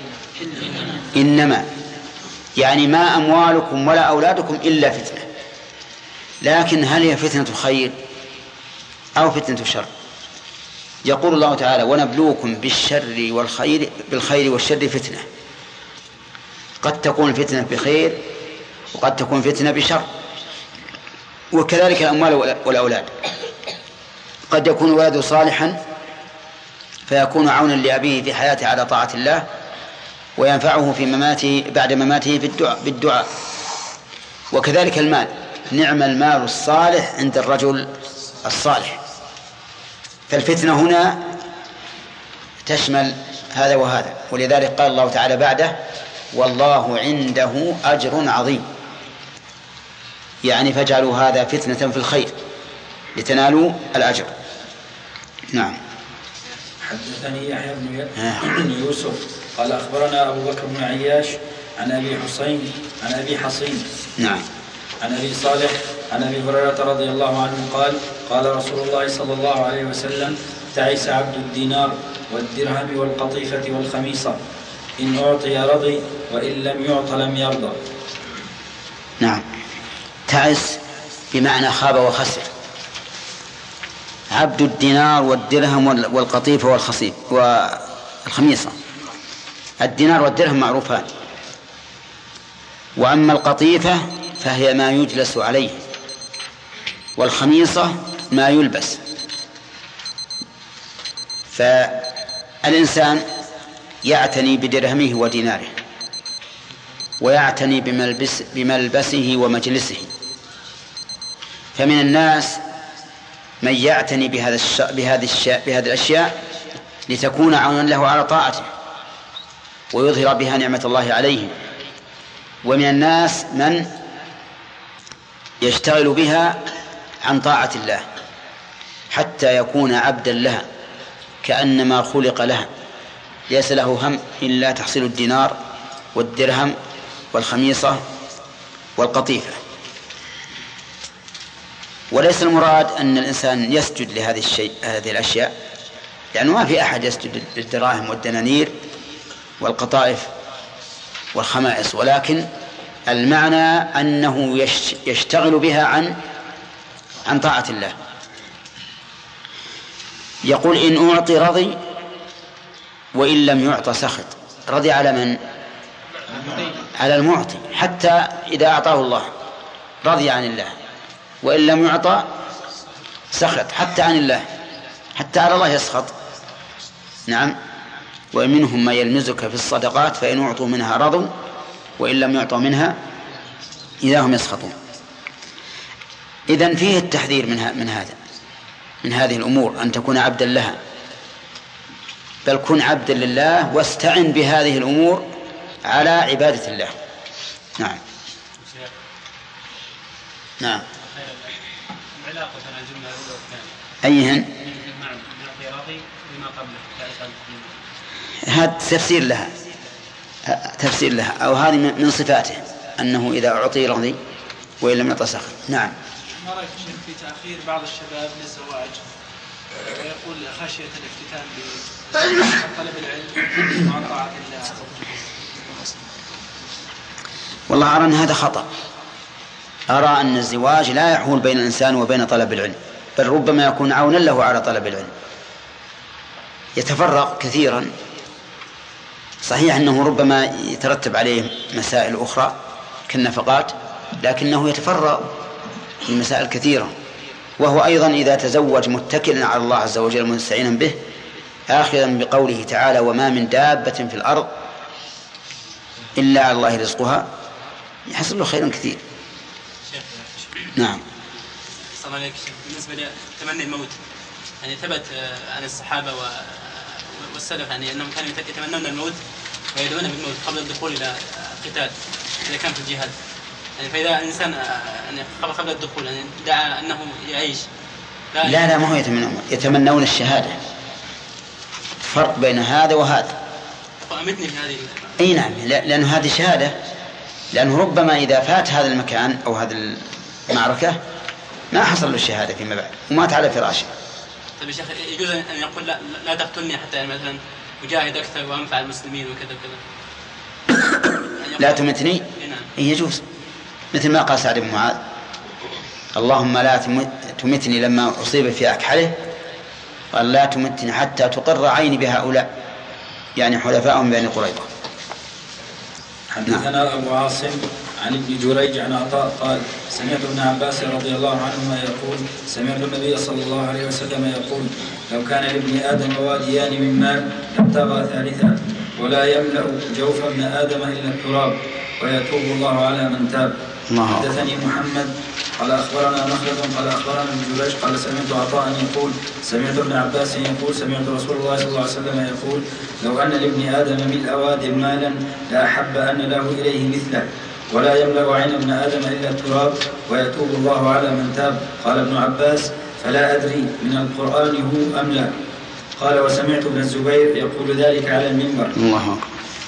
إنما يعني ما أموالكم ولا أولادكم إلا فتنة، لكن هل هي فتنة خير أو فتنة شر؟ يقول الله تعالى ونبلوكم بالشر والخير بالخير والشر فتنة. قد تكون فتنة بخير وقد تكون فتنة بشر، وكذلك الأموال والأولاد. قد يكون ولده صالحا فيكون عونا لأبيه في حياته على طاعة الله وينفعه في مماته بعد مماته بالدعاء, بالدعاء. وكذلك المال، نعم المال الصالح عند الرجل الصالح. فالفتنة هنا تشمل هذا وهذا، ولذلك قال الله تعالى بعده والله عنده أجر عظيم، يعني فاجعلوا هذا فتنة في الخير لتنالوا الأجر. نعم. حدثني يحيى بن يوسف قال أخبرنا أبو بكر بن عياش عن أبي حسين عن أبي حصين نعم عن أبي صالح عن أبي هريرة رضي الله عنه قال قال رسول الله صلى الله عليه وسلم تعس عبد الدينار والدرهم والقطيفة والخميصة إن أعطي رضي وإن لم يعط لم يرضى. نعم. تعس بمعنى خاب وخسر. عبد الدينار والدرهم والقطيفة والخصيب والخميصة. الدينار والدرهم معروفان، وأما القطيفة فهي ما يجلس عليه، والخميصة ما يلبس. فالإنسان يعتني بدرهمه وديناره ويعتني بملبس بملبسه ومجلسه. فمن الناس من يعتني بهذا الش... بهذه الش... بهذه الأشياء لتكون عونا له على طاعته ويظهر بها نعمة الله عليه. ومن الناس من يشتغل بها عن طاعة الله حتى يكون عبدا لها كأنما خلق لها، ليس له هم إلا تحصيل الدينار والدرهم والخميصة والقطيفة. وليس المراد أن الإنسان يسجد لهذه الشيء هذه الأشياء، لأنه ما في أحد يسجد للدراهم والدنانير والقطائف والخمائص، ولكن المعنى أنه يشتغل بها عن عن طاعة الله. يقول إن أعطي رضي وإن لم يعط سخط. رضي على من؟ على المعطي، حتى إذا أعطاه الله رضي عن الله، وإن لم يعطى سخط حتى عن الله، حتى على الله يسخط. نعم. ومنهم ما يلمزك في الصدقات فإن أعطوا منها رضوا وإن لم يعطوا منها إذا هم يسخطون. إذن فيه التحذير من من هذا من هذه الأمور، أن تكون عبدا لها، بل كن عبدا لله واستعن بهذه الأمور على عبادة الله. نعم. نعم. العلاقة بين الجملة الأولى والثانية أيهن؟ نعطي راضي بما قبله. هذا تفسير لها تفسير لها أو هذه من صفاته أنه إذا أعطي رضي وإن لم يعط سخط. نعم. ما رأيك في تأخير بعض الشباب للزواج ويقول خشية الافتتان بطلب العلم مع طاعة الله؟ والله أرى أن هذا خطأ. أرى أن الزواج لا يحول بين الإنسان وبين طلب العلم، بل ربما يكون عونا له على طلب العلم. يتفرق كثيرا، صحيح أنه ربما يترتب عليه مسائل أخرى كالنفقات، لكنه يتفرق من مسائل كثيرة. وهو أيضا إذا تزوج متكلا على الله عز وجل مستعينا به آخذا بقوله تعالى وما من دابة في الأرض إلا على الله رزقها يحصل له خير كثير. نعم. صلى الله عليه وسلم. بالنسبة لتمني الموت يعني ثبت عن الصحابة والسلف يعني أنهم كانوا يتمنون الموت ويدعون بالموت قبل الدخول إلى القتال إذا كان في الجهاد يعني. فإذا الإنسان يعني قبل الدخول يعني دعا أنه يعيش لا لا, لا ما هو يتمنون يتمنون الشهادة. فرق بين هذا وهذا. فأمتني في هذه أي نعم، لأن هذه شهادة، لأنه ربما إذا فات هذا المكان أو هذه المعركة ما حصل له الشهادة فيما بعد ومات على فراشه. طيب يا شيخ يجوز أن يقول لا, لا تقتلني حتى يعني مثلا أجاهد أكثر وأنفع المسلمين وكذا وكذا؟ لا تمتني يجوز، مثل ما قال سعد بن معاذ اللهم لا تمتني لما أصيب في أكحله، قال لا تمتني حتى تقر عيني بهؤلاء يعني حلفاءهم بني قريظة. حدثنا أبو عاصم عن ابن جريج عن عطاء قال سمعت ابن عباس رضي الله عنهما يقول سمعت النبي صلى الله عليه وسلم يقول لو كان لابن آدم واديان من مال لابتغى ثالثا ولا يملأ جوف ابن آدم إلا التراب ويتوب الله على من تاب. حدثني محمد قال أخبرنا مخلد قال أخبرنا ابن جريج قال سمعت عطاء يقول سمعت ابن عباس يقول سمعت رسول الله صلى الله عليه وسلم يقول لو أن لابن آدم ملء واد مالا لأحب أن له إليه مثله ولا يملأ عين ابن آدم إلا التراب ويتوب الله على من تاب. قال ابن عباس فلا أدري من القرآن هو أم لا. قال وسمعت ابن الزبير يقول ذلك على المنبر. الله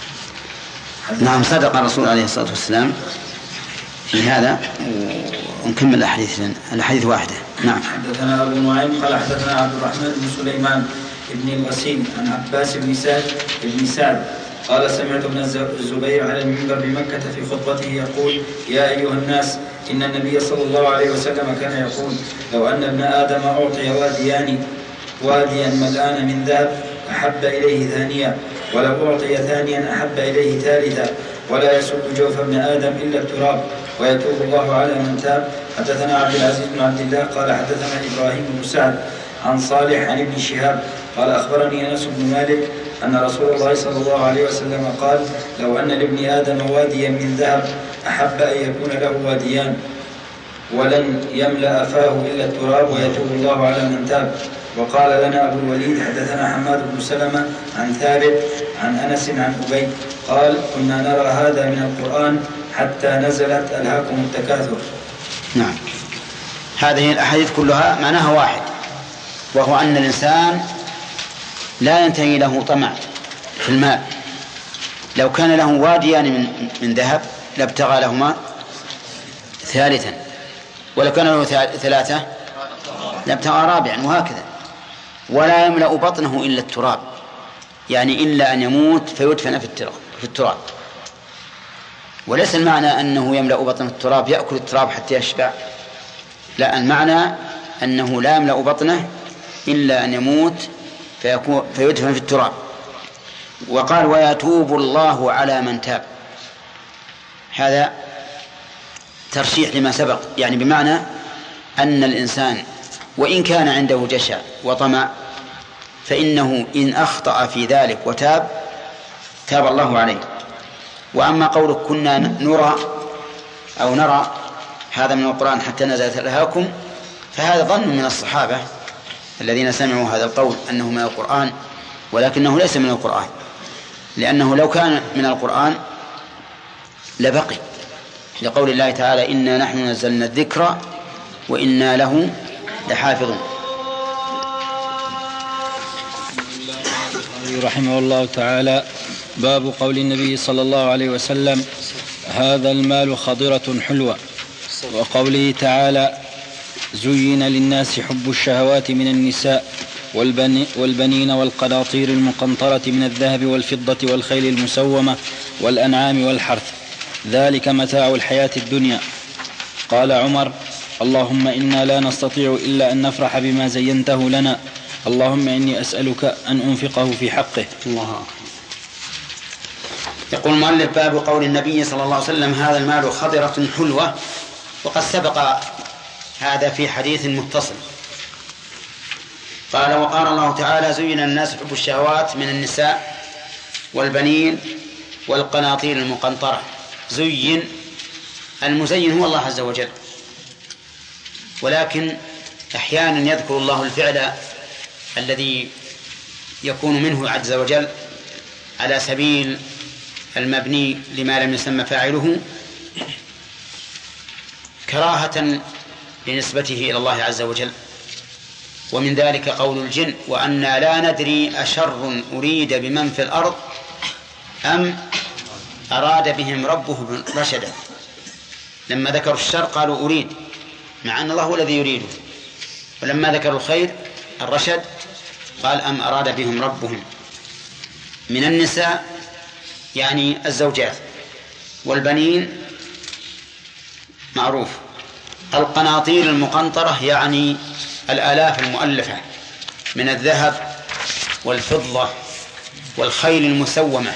نعم صدق الرسول عليه الصلاة والسلام في هذا. ونكمل الأحاديث الحديث واحدة. نعم. حدثنا أبو نعيم قال حدثنا عبد الرحمن بن سليمان ابن الغسيل عن عباس بن سعد بن سعد قال سمعت ابن الزبير على المنبر بمكة في خطبته يقول يا أيها الناس إن النبي صلى الله عليه وسلم كان يقول لو أن ابن آدم أعطي واديان واديا ملآن من ذهب أحب إليه ثانيا ولو أعطي ثانيا أحب إليه ثالثا ولا يسد جوف ابن آدم إلا التراب ويتوب الله على من تاب. حدثنا عبد العزيز بن عبد الله قال حدثنا إبراهيم بن سعد عن صالح عن ابن شهاب قال أخبرني أنس بن مالك أن رسول الله صلى الله عليه وسلم قال لو أن لابن آدم واديا من ذهب أحب أن يكون له واديان ولن يملأ فاه إلا التراب ويتوب الله على من تاب. وقال لنا أبو الوليد حدثنا حماد بن سلمة عن ثابت عن أنس عن أبي قال كنا نرى هذا من القرآن حتى نزلت ألهاكم التكاثر. نعم. هذه الأحاديث كلها معناها واحد، وهو أن الإنسان لا ينتهي له طمع في المال. لو كان له واديان من, من ذهب لابتغى لهما ثالثا، ولو كان له ثلاثة لابتغى رابعا، وهكذا. ولا يملأ بطنه إلا التراب، يعني إلا أن يموت فيدفن في التراب. وليس المعنى أنه يملأ بطن التراب يأكل التراب حتى يشبع، لا، المعنى أنه لا يملأ بطنه إلا أن يموت فيكون فيدفن في التراب. وقال ويتوب الله على من تاب، هذا ترشيح لما سبق، يعني بمعنى أن الإنسان وإن كان عنده جشع وطمع فإنه إن أخطأ في ذلك وتاب تاب الله عليه. وأما قولك كنا نرى أو نرى هذا من القرآن حتى نزلت ألهاكم، فهذا ظن من الصحابة الذين سمعوا هذا القول أنه من القرآن، ولكنه ليس من القرآن، لأنه لو كان من القرآن لبقي، لقول الله تعالى إنا نحن نزلنا الذكر وإنا له لحافظون. رحمه الله تعالى. باب قول النبي صلى الله عليه وسلم هذا المال خضرة حلوة، وقوله تعالى زين للناس حب الشهوات من النساء والبنين والقناطير المقنطرة من الذهب والفضة والخيل المسومة والأنعام والحرث، ذلك متاع الحياة الدنيا. قال عمر: اللهم إنا لا نستطيع إلا أن نفرح بما زينته لنا، اللهم إني أسألك أن أنفقه في حقه. الله. يقول المؤلف: باب قول النبي صلى الله عليه وسلم: هذا المال خضرة حلوة. وقد سبق هذا في حديث متصل. قال: وقال الله تعالى: زين الناس حب الشهوات من النساء والبنين والقناطير المقنطرة. زين، المزين هو الله عز وجل، ولكن أحيانا يذكر الله الفعل الذي يكون منه عز وجل على سبيل المبني لما لم يسمى فاعله كراهة لنسبته إلى الله عز وجل. ومن ذلك قول الجن: وأنا لا ندري أشر أريد بمن في الأرض أم أراد بهم ربهم رشدا. لما ذكروا الشر قالوا أريد، مع أن الله هو الذي يريده. ولما ذكروا الخير الرشد قال أم أراد بهم ربهم. من النساء يعني الزوجات، والبنين معروف. القناطير المقنطرة يعني الآلاف المؤلفة من الذهب والفضة والخيل المسومة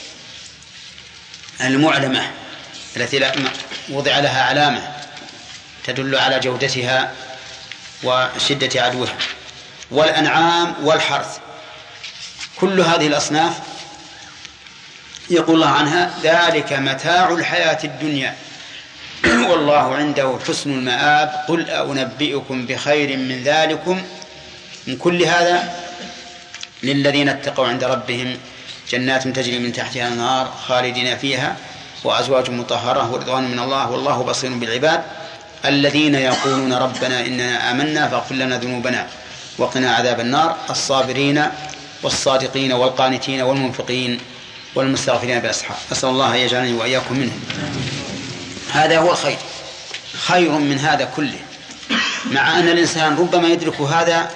المعلمة التي وضع لها علامة تدل على جودتها وشدة عدوها، والأنعام والحرث. كل هذه الأصناف يقول الله عنها: ذلك متاع الحياة الدنيا والله عنده حسن المآب قل أنبئكم بخير من ذلكم من كل هذا للذين اتقوا عند ربهم جنات تجري من تحتها الأنهار خالدين فيها وأزواج مطهرة ورضوان من الله والله بصير بالعباد الذين يقولون ربنا إننا آمنا فاغفر لنا ذنوبنا وقنا عذاب النار الصابرين والصادقين والقانتين والمنفقين والمستغفرين بالأسحار. أسأل الله أن يجعلني وإياكم منهم. هذا هو الخير، خير من هذا كله، مع أن الإنسان ربما يدرك هذا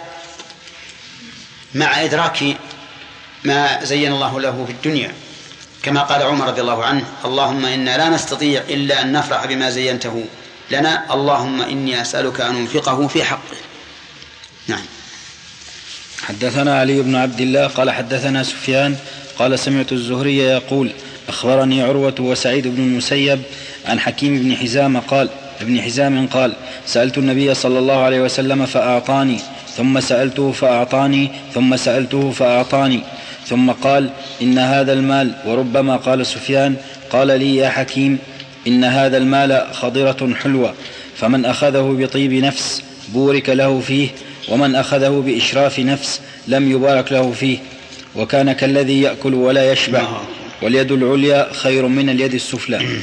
مع إدراك ما زين الله له في الدنيا، كما قال عمر رضي الله عنه: اللهم إنا لا نستطيع إلا أن نفرح بما زينته لنا، اللهم إني أسألك أن أنفقه في حقه. نعم. حدثنا علي بن عبد الله قال حدثنا سفيان قال سمعت الزهري يقول: أخبرني عروة وسعيد بن المسيب عن حكيم بن حزام قال ابن حزام قال: سألت النبي صلى الله عليه وسلم فأعطاني، ثم سألته فأعطاني، ثم سألته فأعطاني، ثم قال: إن هذا المال، وربما قال سفيان: قال لي يا حكيم إن هذا المال خضرة حلوة، فمن أخذه بطيب نفس بورك له فيه، ومن أخذه بإشراف نفس لم يبارك له فيه، وكان كالذي يأكل ولا يشبع، واليد العليا خير من اليد السفلى.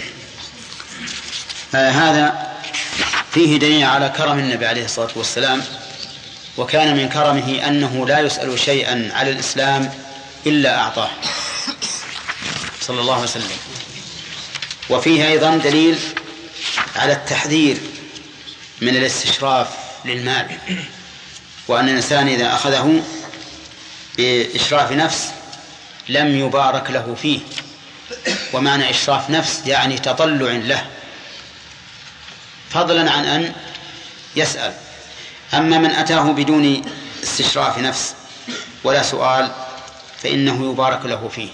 هذا فيه دليل على كرم النبي عليه الصلاة والسلام، وكان من كرمه أنه لا يسأل شيئا على الإسلام إلا أعطاه صلى الله عليه وسلم. وفيه أيضا دليل على التحذير من الاستشراف للمال، وأن الإنسان إذا أخذه بإشراف نفس لم يبارك له فيه. ومعنى إشراف نفس يعني تطلع له، فضلا عن أن يسأل. أما من أتاه بدون استشراف نفس ولا سؤال فإنه يبارك له فيه.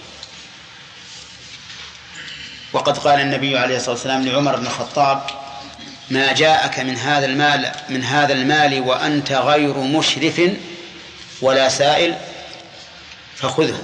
وقد قال النبي عليه الصلاة والسلام لعمر بن الخطاب: ما جاءك من هذا المال من هذا المال وأنت غير مشرف ولا سائل فخذه.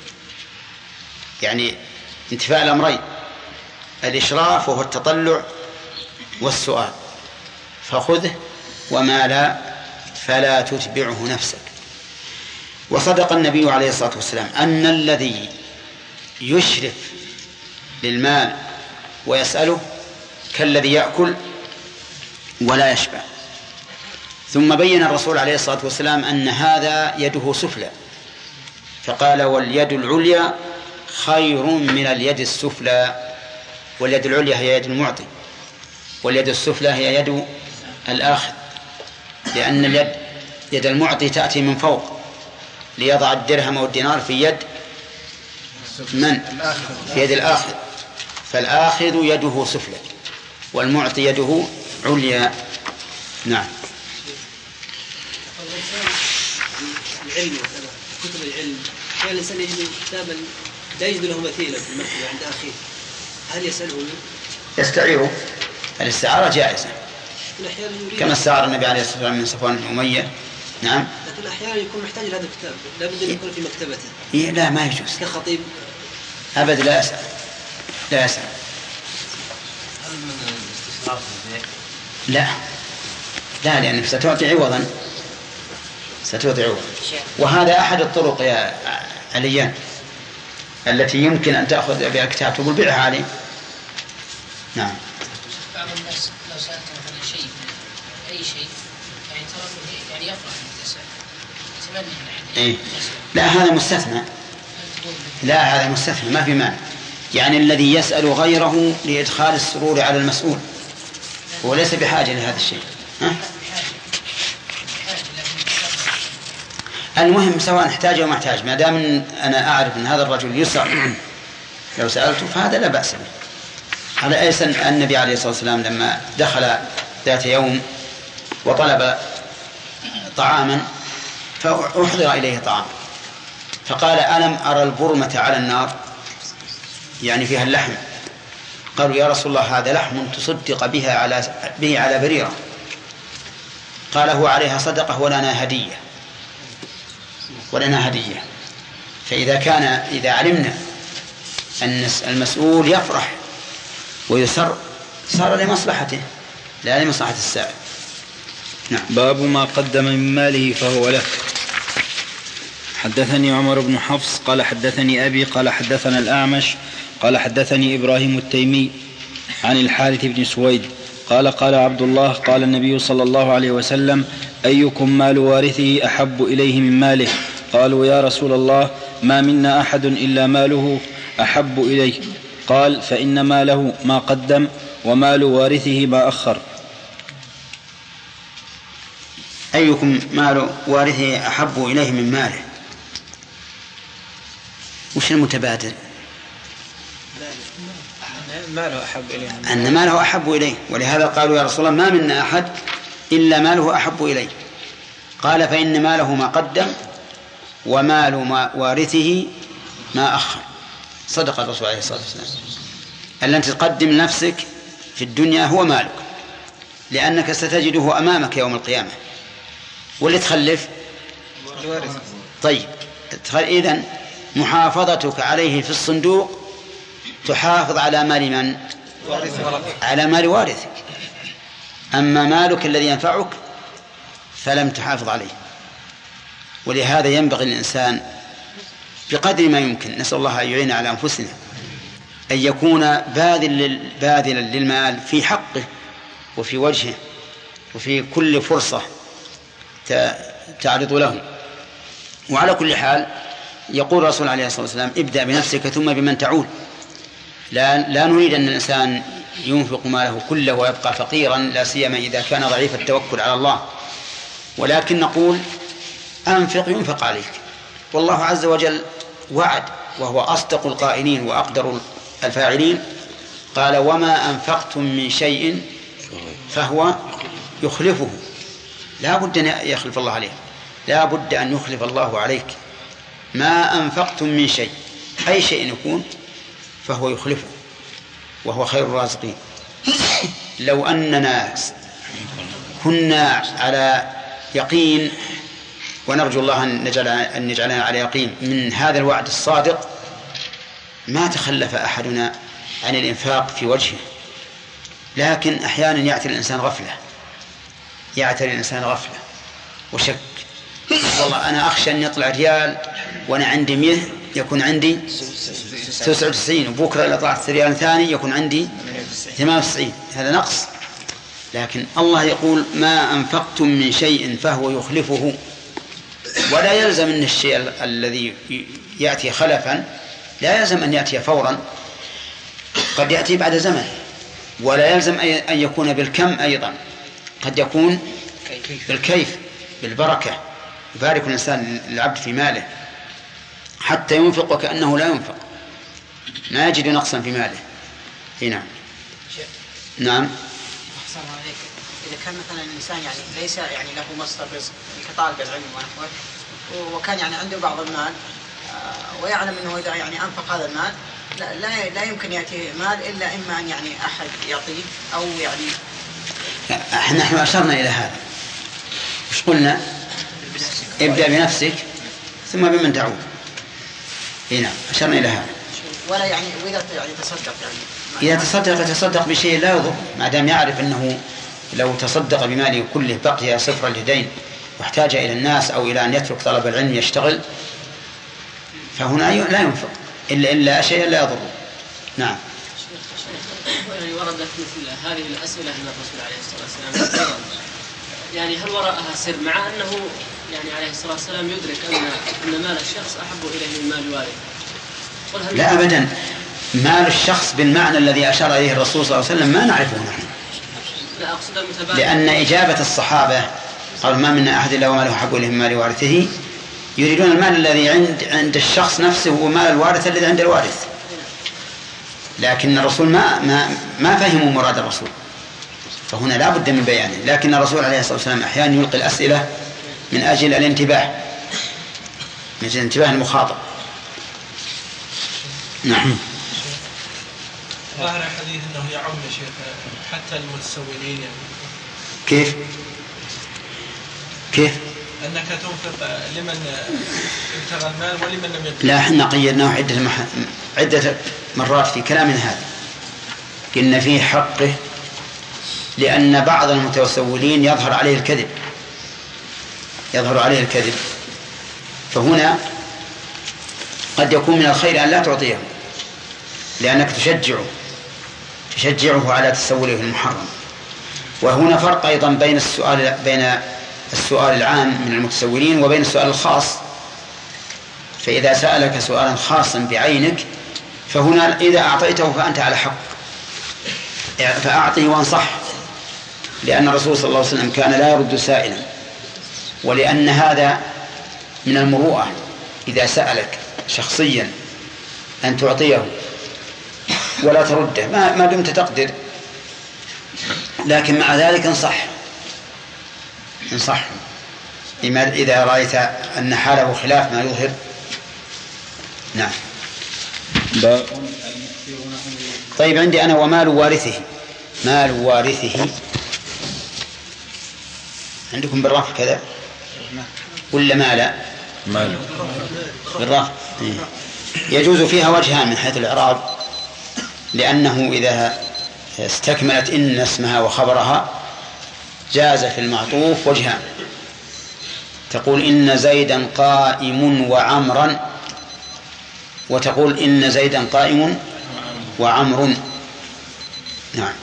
يعني انتفاء الأمرين، الإشراف وهو التطلع والسؤال، فخذه، وما لا فلا تتبعه نفسك. وصدق النبي عليه الصلاة والسلام أن الذي يشرف للمال ويسأله كالذي يأكل ولا يشبع. ثم بين الرسول عليه الصلاة والسلام أن هذا يده سفلى، فقال: واليد العليا خير من اليد السفلى. واليد العليا هي يد المعطي، واليد السفلى هي يد الآخذ. لأن اليد يد المعطي تأتي من فوق ليضع الدرهم أو الدينار في يد من؟ في يد الآخذ، فالآخذ يده سفلى والمعطي يده عليا. نعم. العلم كتب العلم كان الإنسان يجد كتابا لا يجد له مثيلا في المكتبة عند أخيه، هل يسأله؟ يستعيره. الاستعارة جائزة كما استعار النبي عليه الصلاة والسلام من صفوان بن أمية. نعم. لكن أحيانا يكون محتاج لهذا الكتاب، لا بد أن يكون في مكتبته. إيه لا ما يجوز كخطيب أبد، لا يسأل لا يسأل. هل من الاستشراف في البيع؟ لا لا لأنك ستعطي عوضا ستعطي عوضا وهذا أحد الطرق يا عليان التي يمكن أن تأخذ بها الكتاب تقول بيعها علي. نعم. بعض الناس لو سألت مثلا شيء أي شيء يعني ترى يعني يفرح من تسأل يتمنى من إيه؟ لا هذا مستثنى. لا هذا مستثنى ما في مانع. يعني الذي يسأل غيره لإدخال السرور على المسؤول وليس بحاجة لهذا الشيء. ها؟ المهم سواء احتاج أو ما احتاج ما دام أنا أعرف أن هذا الرجل يسأل لو سألته فهذا لا بأس به. على أيسا النبي عليه الصلاة والسلام لما دخل ذات يوم وطلب طعاما فأحضر إليه طعام فقال ألم أرى البرمة على النار يعني فيها اللحم. قالوا يا رسول الله هذا لحم تصدق بها على به على بريرة. قال هو عليها صدقة ولنا هدية ولنا هدية. فإذا كان إذا علمنا أن المسؤول يفرح ويسر صار لمصلحته لا لمصلحة السائل. نعم. باب ما قدم من ماله فهو له. حدثني عمر بن حفص قال حدثني أبي قال حدثنا الأعمش قال حدثني إبراهيم التيمي عن الحارث بن سويد قال قال عبد الله قال النبي صلى الله عليه وسلم أيكم مال وارثه أحب إليه من ماله؟ قالوا يا رسول الله ما منا أحد إلا ماله أحب إليه. قال فإن ماله ما قدم ومال وارثه ما أخر. أيكم مال وارثه أحب إليه من ماله؟ وش المتبادل؟ ماله أحب إليه أن ماله أحب إليه ولهذا قالوا يا رسول الله ما منا أحد إلا ماله أحب إليه. قال فإن ماله ما قدم ومال ما وارثه ما أخر. صدق الرسول عليه الصلاة والسلام. أن تقدم نفسك في الدنيا هو مالك لأنك ستجده أمامك يوم القيامة واللي تخلف طيب إذن محافظتك عليه في الصندوق تحافظ على مال من؟ على مال وارثك. أما مالك الذي ينفعك فلم تحافظ عليه. ولهذا ينبغي للإنسان بقدر ما يمكن نسأل الله أن يعين على أنفسنا أن يكون باذلا للمال في حقه وفي وجهه وفي كل فرصة تعرض له. وعلى كل حال يقول الرسول عليه الصلاة والسلام ابدأ بنفسك ثم بمن تعول. لا, لا نريد أن الإنسان ينفق ماله كله ويبقى فقيرا لا سيما إذا كان ضعيف التوكل على الله، ولكن نقول أنفق ينفق عليك. والله عز وجل وعد وهو أصدق القائلين وأقدر الفاعلين قال وما أنفقتم من شيء فهو يخلفه. لا بد أن يخلف الله عليه، لا بد أن يخلف الله عليك. ما أنفقتم من شيء أي شيء يكون فهو يخلفه وهو خير الرازقين. لو أننا كنا على يقين ونرجو الله أن نجعلنا على يقين من هذا الوعد الصادق ما تخلف أحدنا عن الإنفاق في وجهه. لكن أحيانا يأتي الإنسان غفلة يأتي الإنسان غفلة وشك. والله أنا أخشى أن يطلع ريال وأنا عندي مئة يكون عندي تسعة وتسعين وبكرة إذا طلعت ريال ثاني يكون عندي ثمانية وتسعين. هذا نقص. لكن الله يقول ما أنفقتم من شيء فهو يخلفه. ولا يلزم أن الشيء الذي يأتي خلفا لا يلزم أن يأتي فورا، قد يأتي بعد زمن. ولا يلزم أن يكون بالكم أيضا، قد يكون بالكيف بالبركة، يبارك الإنسان العبد في ماله حتى ينفق وكأنه لا ينفق، ما يجد نقصا في ماله. هنا نعم. أحسن عليك. إذا كان مثلا الإنسان يعني ليس يعني له مصدر رزق كطالب العلم ونحوه، وكان يعني عنده بعض المال ويعلم أنه إذا يعني أنفق هذا المال لا, لا, لا يمكن يأتي مال إلا إما أن يعني أحد يعطيه أو يعني. نحن أشرنا إلى هذا، وش قلنا؟ ابدأ بنفسك ثم بمن تعود. هنا أشرنا إلى هذا. ولا يعني وإذا يعني تصدق يعني إذا تصدق يتصدق بشيء لا يضر، ما دام يعرف أنه لو تصدق بماله كله بقي صفر اليدين واحتاج إلى الناس أو إلى أن يترك طلب العلم يشتغل، فهنا لا ينفق إلا إلا شيء لا يضر. نعم. يعني وردت مثل هذه الأسئلة من الرسول عليه الصلاة والسلام، يعني هل وراءها سر مع أنه يعني عليه الصلاة والسلام يدرك أن أن مال الشخص أحب إليه من مال والده؟ لا أبدا، مال الشخص بالمعنى الذي أشار إليه الرسول صلى الله عليه وسلم ما نعرفه نحن. لا أقصد المتبادل. لأن إجابة الصحابة قال ما منا أحد إلا وماله أحب إليه من مال وارثه، يريدون المال الذي عند عند الشخص نفسه ومال الوارث الذي عند الوارث، لكن الرسول ما ما ما فهموا مراد الرسول، فهنا لا بد من بيانه. لكن الرسول عليه الصلاة والسلام أحيانا يلقي الأسئلة من أجل الانتباه، من أجل انتباه المخاطب. نعم. ظاهر الحديث أنه يعم يا شيخ حتى المتسولين يعني. كيف؟ كيف؟ أنك تنفق لمن ابتغى المال ولمن لم يبتغى. لا، احنا قيدناه عدة مح... عدة مرات في كلامنا هذا، قلنا فيه حقه لأن بعض المتسولين يظهر عليه الكذب، يظهر عليه الكذب، فهنا قد يكون من الخير أن لا تعطيه لأنك تشجعه تشجعه على تسوله المحرم. وهنا فرق أيضا بين السؤال بين السؤال العام من المتسولين وبين السؤال الخاص. فإذا سألك سؤالا خاصا بعينك فهنا إذا أعطيته فأنت على حق، فأعطيه وانصح، لأن الرسول صلى الله عليه وسلم كان لا يرد سائلا، ولأن هذا من المروءة إذا سألك شخصيا أن تعطيه ولا ترده ما, ما دمت تقدر، لكن مع ذلك انصح انصح إذا رأيت أن حاله خلاف ما يظهر. نعم. طيب عندي أنا ومال وارثه، مال وارثه عندكم بالرفع كذا ولا مال؟ مال بالرفع. يجوز فيها وجهان من حيث الإعراب، لأنه إذا استكملت إن اسمها وخبرها جاز في المعطوف وجهان، تقول إن زيدا قائم وعمرا، وتقول إن زيدا قائم وعمر. نعم.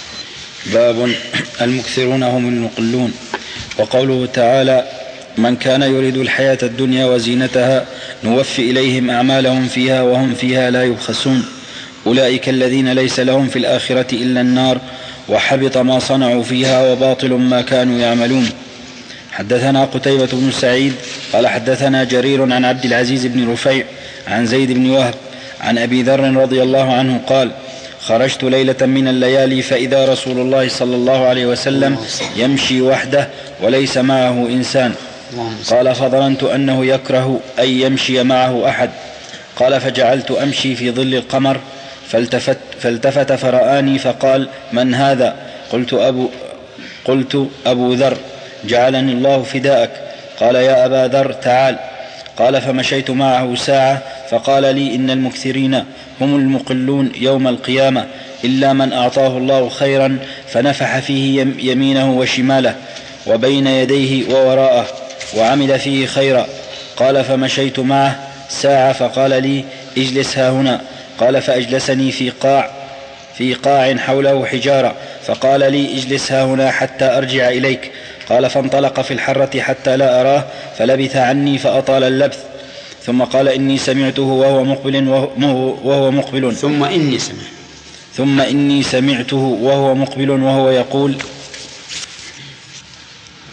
باب المكثرون هم المقلون. وقوله تعالى من كان يريد الحياة الدنيا وزينتها نوفي إليهم أعمالهم فيها وهم فيها لا يبخسون أولئك الذين ليس لهم في الآخرة إلا النار وحبط ما صنعوا فيها وباطل ما كانوا يعملون. حدثنا قتيبة بن سعيد قال حدثنا جرير عن عبد العزيز بن رفيع عن زيد بن وهب عن أبي ذر رضي الله عنه قال خرجت ليلة من الليالي فإذا رسول الله صلى الله عليه وسلم يمشي وحده وليس معه إنسان. قال فظننت أنه يكره أن يمشي معه أحد. قال فجعلت أمشي في ظل القمر فالتفت, فالتفت فرآني فقال من هذا؟ قلت أبو, قلت أبو ذر جعلني الله فداءك. قال يا أبا ذر تعال. قال فمشيت معه ساعة فقال لي إن المكثرين هم المقلون يوم القيامة إلا من أعطاه الله خيرا فنفح فيه يمينه وشماله وبين يديه ووراءه وعمل فيه خيرا. قال فمشيت معه ساعة فقال لي اجلس ها هنا. قال فأجلسني في قاع في قاع حوله حجارة فقال لي اجلس ها هنا حتى أرجع إليك. قال فانطلق في الحرة حتى لا أراه فلبث عني فأطال اللبث ثم قال إني سمعته وهو مقبل وهو مقبل ثم إني سمعت ثم إني سمعته وهو مقبل وهو يقول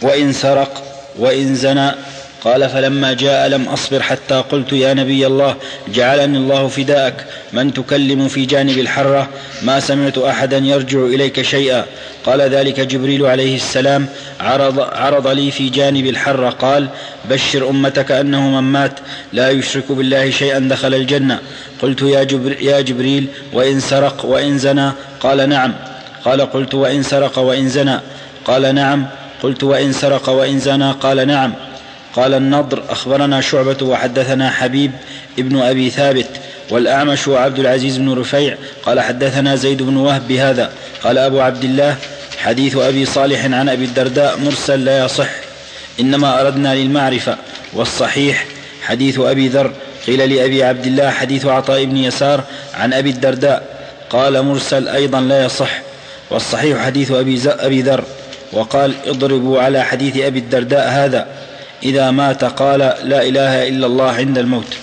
وإن سرق وإن زنى. قال فلما جاء لم أصبر حتى قلت يا نبي الله جعلني الله فداءك من تكلم في جانب الحرة ما سمعت أحدا يرجع إليك شيئا. قال ذلك جبريل عليه السلام عرض, عرض لي في جانب الحرة قال بشر أمتك أنه من مات لا يشرك بالله شيئا دخل الجنة. قلت يا, جبر يا جبريل وإن سرق وإن زنى؟ قال نعم. قال قلت وإن سرق وإن زنى؟ قال نعم. قلت وإن سرق وإن زنى؟ قال نعم. قال النضر أخبرنا شعبة وحدثنا حبيب ابن أبي ثابت والأعمش وعبد العزيز بن رفيع قال حدثنا زيد بن وهب بهذا. قال أبو عبد الله حديث أبي صالح عن أبي الدرداء مرسل لا يصح إنما أردنا للمعرفة، والصحيح حديث أبي ذر. قيل لأبي عبد الله حديث عطاء بن يسار عن أبي الدرداء قال مرسل أيضا لا يصح، والصحيح حديث أبي ذر. وقال اضربوا على حديث أبي الدرداء هذا إذا مات قال لا إله إلا الله عند الموت.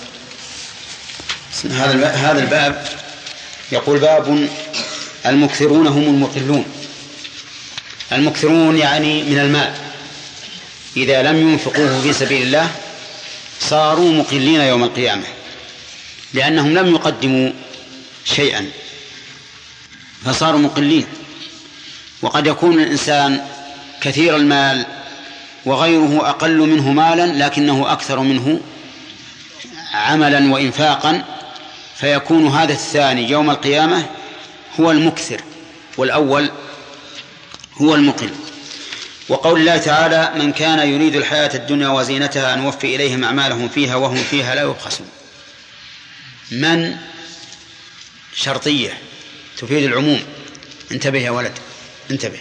هذا الباب يقول باب المكثرون هم المقلون. المكثرون يعني من المال إذا لم ينفقوه في سبيل الله صاروا مقلين يوم القيامة لأنهم لم يقدموا شيئا فصاروا مقلين. وقد يكون الإنسان كثير المال وغيره أقل منه مالا لكنه أكثر منه عملا وإنفاقا، فيكون هذا الثاني يوم القيامة هو المكثر والأول هو المقل. وقول الله تعالى من كان يريد الحياة الدنيا وزينتها نوفي إليهم أعمالهم فيها وهم فيها لا يبخسون. من شرطية تفيد العموم، انتبه يا ولد انتبه.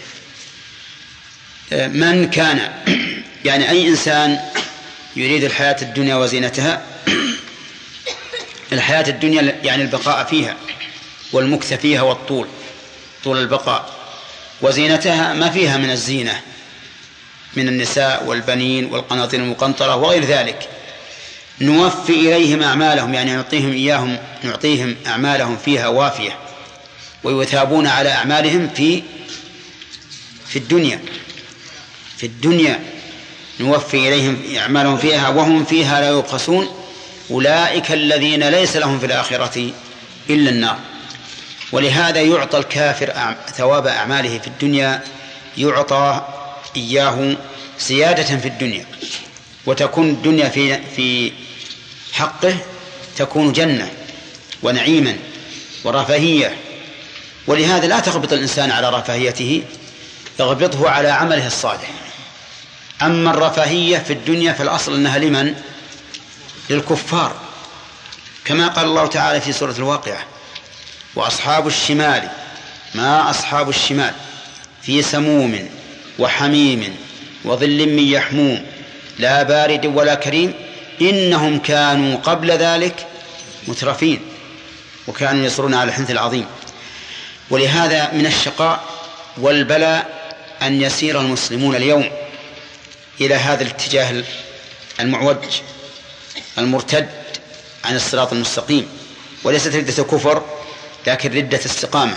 من كان يعني أي إنسان يريد الحياة الدنيا وزينتها. الحياة الدنيا يعني البقاء فيها والمكث فيها والطول طول البقاء، وزينتها ما فيها من الزينة من النساء والبنين والقناطير المقنطرة وغير ذلك. نوفي إليهم أعمالهم يعني نعطيهم إياهم نعطيهم أعمالهم فيها وافية ويثابون على أعمالهم في في الدنيا في الدنيا نوفي إليهم أعمالهم فيها وهم فيها لا يبخسون. أولئك الذين ليس لهم في الآخرة إلا النار. ولهذا يعطى الكافر ثواب أعماله في الدنيا يعطى إياه زيادة في الدنيا، وتكون الدنيا في في حقه تكون جنة ونعيما ورفاهية. ولهذا لا تغبط الإنسان على رفاهيته، يغبطه على عمله الصالح. أما الرفاهية في الدنيا فالأصل أنها لمن؟ للكفار، كما قال الله تعالى في سورة الواقعة وأصحاب الشمال ما أصحاب الشمال في سموم وحميم وظل من يحموم لا بارد ولا كريم إنهم كانوا قبل ذلك مترفين وكانوا يصرون على الحنث العظيم. ولهذا من الشقاء والبلاء أن يسير المسلمون اليوم إلى هذا الاتجاه المعوج المرتد عن الصراط المستقيم، وليست ردة كفر لكن ردة استقامة،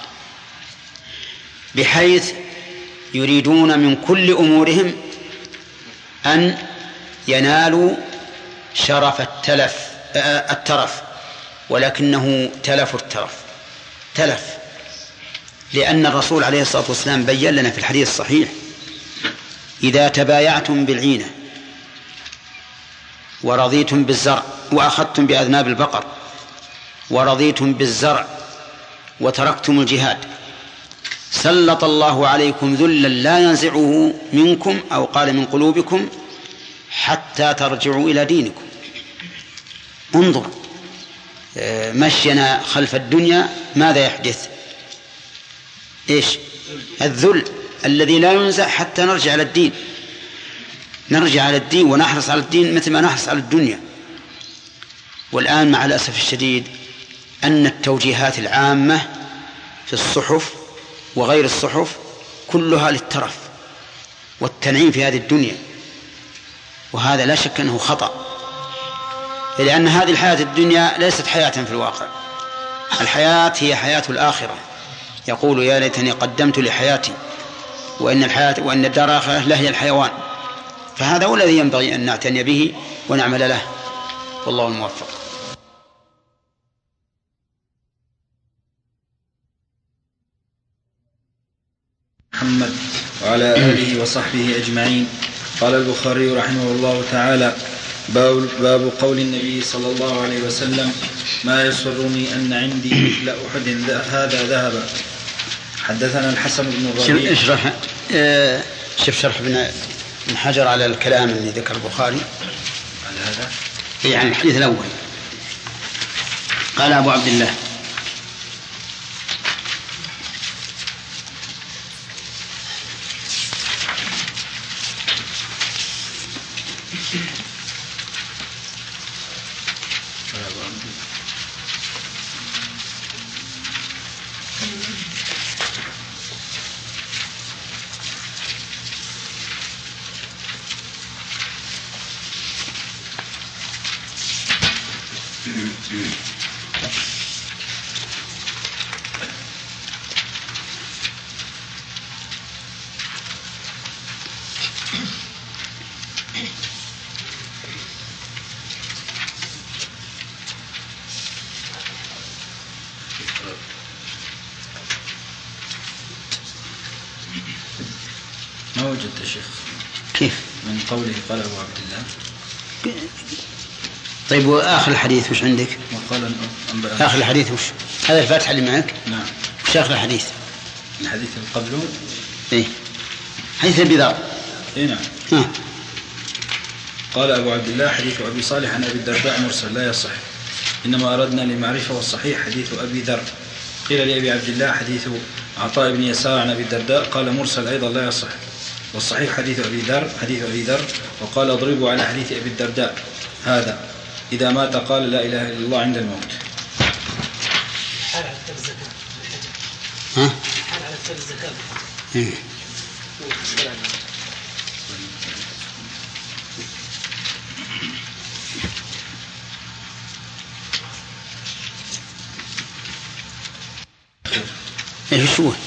بحيث يريدون من كل أمورهم أن ينالوا شرف التلف الترف، ولكنه تلف الترف تلف، لأن الرسول عليه الصلاة والسلام بيّن لنا في الحديث الصحيح إذا تبايعتم بالعينة ورضيتم بالزرع وأخذتم بأذناب البقر ورضيتم بالزرع وتركتم الجهاد سلط الله عليكم ذلا لا ينزعه منكم أو قال من قلوبكم حتى ترجعوا إلى دينكم. انظر مشينا خلف الدنيا ماذا يحدث؟ إيش؟ الذل الذي لا ينزع حتى نرجع على الدين نرجع على الدين ونحرص على الدين مثل ما نحرص على الدنيا. والآن مع الأسف الشديد أن التوجيهات العامة في الصحف وغير الصحف كلها للترف والتنعيم في هذه الدنيا، وهذا لا شك أنه خطأ، لأن هذه الحياة الدنيا ليست حياة في الواقع. الحياة هي حياة الآخرة. يقول يا ليتني قدمت لحياتي وإن الحياة وإن الدار الآخرة لهي الحيوان، فهذا هو الذي ينبغي أن نعتني به ونعمل له، والله الموفق. محمد وعلى آله وصحبه أجمعين. قال البخاري رحمه الله تعالى: باب, باب قول النبي صلى الله عليه وسلم: ما يسرني أن عندي مثل أحد هذا ذهبا. حدثنا الحسن بن الربيع. اشرح اه شوف شرح ابن حجر على الكلام اللي ذكر البخاري على هذا، يعني الحديث الأول. قال أبو عبد الله: ما وجدت شيخ كيف من قوله قال أبو عبد الله. طيب وآخر الحديث وش عندك؟ وقال آخر الحديث وش؟ هذا الفتح اللي معك؟ نعم. وش آخر الحديث؟ الحديث اللي قبله إيه حديث أبي ذر. إيه نعم. ها. قال أبو عبد الله: حديث أبي صالح عن أبي الدرداء مرسل لا يصح، إنما أردنا لمعرفة والصحيح حديث أبي ذر. قيل لأبي عبد الله: حديث عطاء بن يسار عن أبي الدرداء، قال مرسل أيضا لا يصح، والصحيح حديث أبي ذر حديث أبي ذر. وقال: اضربوا على حديث أبي الدرداء هذا، إذا مات قال لا إله إلا الله عند الموت. حال على كتاب الزكاة. ها؟ حال على كتاب الزكاة. إيه. ايش هو؟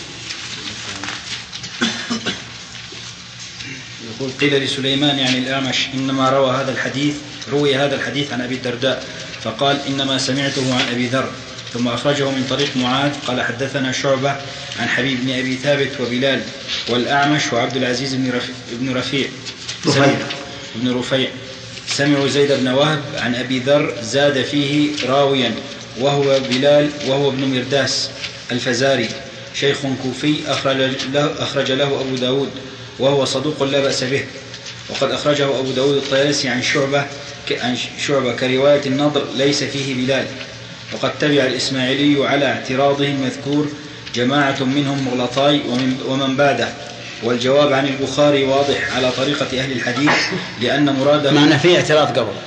يقول: قيل لسليمان يعني الأعمش: إنما روى هذا الحديث روي هذا الحديث عن أبي الدرداء، فقال: إنما سمعته عن أبي ذر. ثم أخرجه من طريق معاذ قال: حدثنا شعبة عن حبيب بن أبي ثابت وبلال والأعمش وعبد العزيز بن رفيع رفيع بن رفيع سمعوا زيد بن وهب عن أبي ذر زاد فيه راويا، وهو بلال وهو ابن مرداس الفزاري، شيخ كوفي، أخرج له, أخرج له أبو داود، وهو صدوق لا بأس به. وقد أخرجه أبو داود الطيالسي عن شعبة عن شعبة كرواية النضر ليس فيه بلال. وقد تبع الإسماعيلي على اعتراضه المذكور جماعة منهم مغلطاي ومن بعده. والجواب عن البخاري واضح على طريقة أهل الحديث، لأن مراده معنى فيه اعتراض قبل،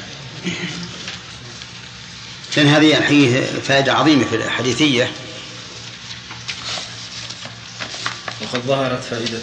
لأن هذه الحديث فائدة عظيمة في الحديثية. وقد ظهرت فائدة.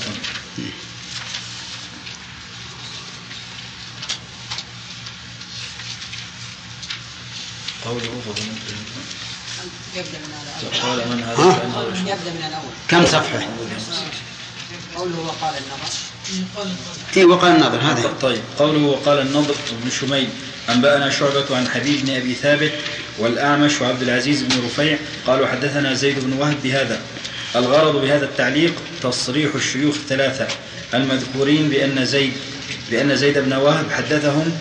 قوله يبدأ من قال من هذا ها؟ يبدأ من الأول. كم صفحة؟ قوله وقال النظر. إيه وقال النظر هذا. طيب. قوله وقال النضر بن شميل: أنبأنا شعبة عن حبيب بن أبي ثابت والأعمش وعبد العزيز بن رفيع قالوا حدثنا زيد بن وهب بهذا. الغرض بهذا التعليق تصريح الشيوخ الثلاثة المذكورين بأن زيد بأن زيد بن وهب حدثهم،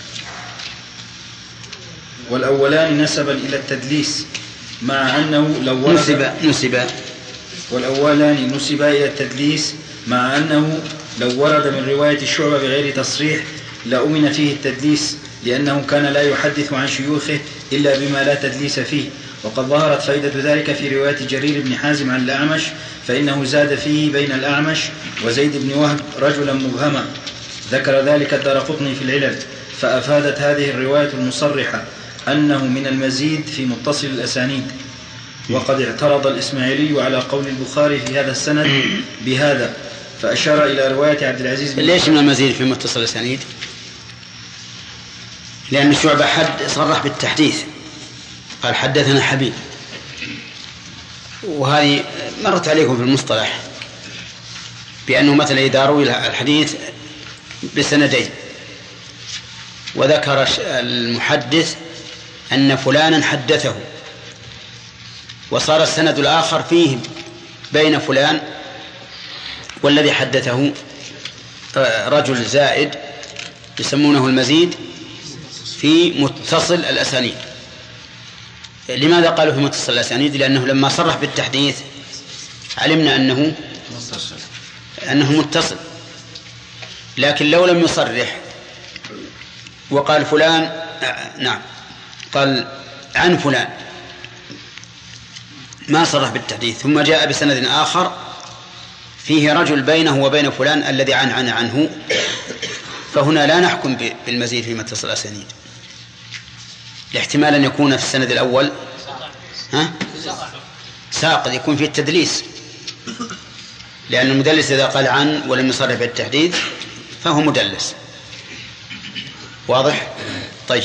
والأولان نسبا إلى التدليس مع أنه لو ورد نسب نسب والأولان نسب إلى التدليس مع أنه لو ورد من رواية الشعبة بغير تصريح لأمن فيه التدليس، لأنه كان لا يحدث عن شيوخه إلا بما لا تدليس فيه. وقد ظهرت فائدة ذلك في رواية جرير بن حازم عن الأعمش، فإنه زاد فيه بين الأعمش وزيد بن وهب رجلا مبهما، ذكر ذلك الدارقطني في العلل، فأفادت هذه الرواية المصرحة أنه من المزيد في متصل الأسانيد. وقد اعترض الإسماعيلي على قول البخاري في هذا السند بهذا، فأشار إلى رواية عبد العزيز بن ليش من المزيد في متصل الأسانيد؟ لأن الشعبة حد صرح بالتحديث، قال حدثنا حبيب، وهذه مرت عليكم في المصطلح بأنه مثلا إذا روي الحديث بسندين وذكر المحدث أن فلانا حدثه وصار السند الآخر فيه بين فلان والذي حدثه رجل زائد يسمونه المزيد في متصل الأسانيد. لماذا قالوا في متصل الأسانيد؟ لأنه لما صرح بالتحديث علمنا أنه أنه متصل، لكن لو لم يصرح وقال فلان نعم قال عن فلان ما صرح بالتحديث ثم جاء بسند آخر فيه رجل بينه وبين فلان الذي عن عن عنه، فهنا لا نحكم بالمزيد في متصل الأسانيد، لاحتمال أن يكون في السند الأول ها؟ ساقط يكون فيه التدليس، لأن المدلس إذا قال عن ولم يصرح بالتحديث فهو مدلس. واضح؟ طيب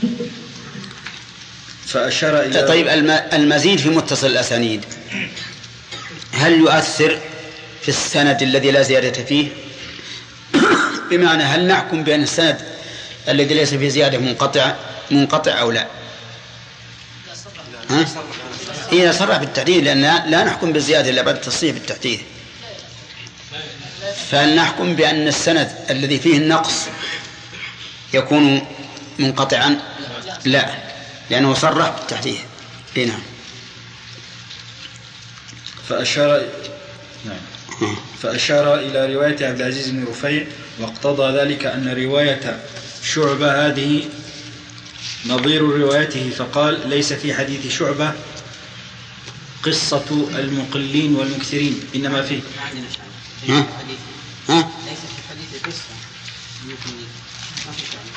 فأشار إلى طيب المزيد في متصل الأسانيد هل يؤثر في السند الذي لا زيادة فيه؟ بمعنى هل نحكم بأن السند الذي ليس فيه زيادة منقطع منقطع أو لا؟ ها؟ إذا صرح بالتحديث، لأن لا نحكم بالزيادة إلا بعد التصريح بالتحديث، فهل نحكم بأن السند الذي فيه النقص يكون منقطعا؟ لا، لأنه صرح بالتحديث. نعم. فأشار نعم. فأشار إلى رواية عبد العزيز بن رفيع واقتضى ذلك أن رواية شعبة هذه نظير روايته، فقال ليس في حديث شعبة قصة المقلين والمكثرين، إنما فيه ها؟ ها؟ ليس في حديث قصة المقلين ما في شعبة.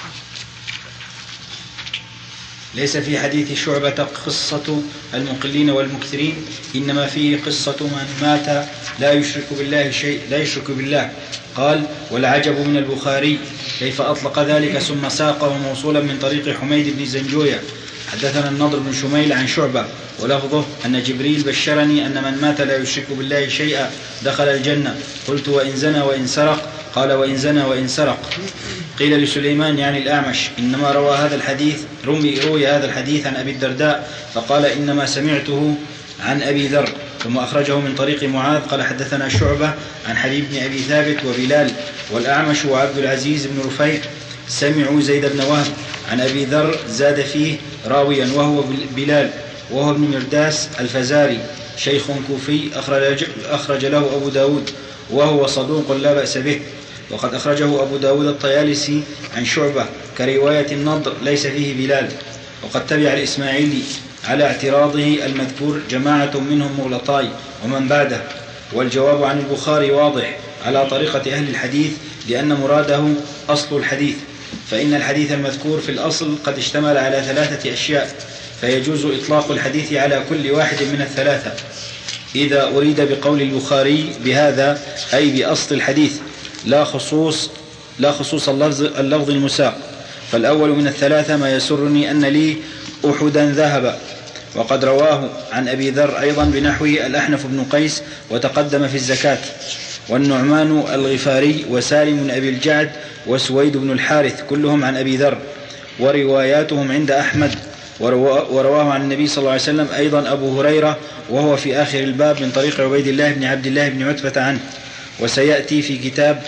ليس في حديث شعبة قصة المقلين والمكثرين، إنما فيه قصة من مات لا يشرك بالله شيء لا يشرك بالله. قال والعجب من البخاري كيف أطلق ذلك ثم ساقه موصولا من طريق حميد بن زنجوية. حدثنا النضر بن شميل عن شعبة ولفظه أن جبريل بشرني أن من مات لا يشرك بالله شيئا دخل الجنة. قلت وإن زنى وإن سرق؟ قال وإن زنى وإن سرق. قيل لسليمان يعني الأعمش إنما روى هذا الحديث روي, روي هذا الحديث عن أبي الدرداء، فقال إنما سمعته عن أبي ذر. ثم أخرجه من طريق معاذ قال حدثنا شعبة عن حبيب بن أبي ثابت وبلال. والأعمش وعبد العزيز بن رفيع سمعوا زيد بن وهب عن أبي ذر زاد فيه راويا وهو بلال وهو ابن مرداس الفزاري شيخ كوفي أخرج, أخرج له أبو داود وهو صدوق لا بأس به. وقد أخرجه أبو داود الطيالسي عن شعبة كرواية النضر ليس فيه بلال. وقد تبع الإسماعيلي على اعتراضه المذكور جماعة منهم مغلطاي ومن بعده. والجواب عن البخاري واضح على طريقة أهل الحديث لأن مراده أصل الحديث، فإن الحديث المذكور في الأصل قد اشتمل على ثلاثة أشياء، فيجوز إطلاق الحديث على كل واحد من الثلاثة إذا أريد بقول البخاري بهذا أي بأصل الحديث لا خصوص لا خصوص اللفظ, اللفظ المساق. فالأول من الثلاثة ما يسرني أن لي أحدا ذهب. وقد رواه عن أبي ذر أيضا بنحوه الأحنف بن قيس وتقدم في الزكاة. والنعمان الغفاري وسالم بن أبي الجعد وسويد بن الحارث كلهم عن أبي ذر، ورواياتهم عند أحمد. ورواه عن النبي صلى الله عليه وسلم أيضا أبو هريرة وهو في آخر الباب من طريق عبيد الله بن عبد الله بن عتبة عنه، وسيأتي في كتاب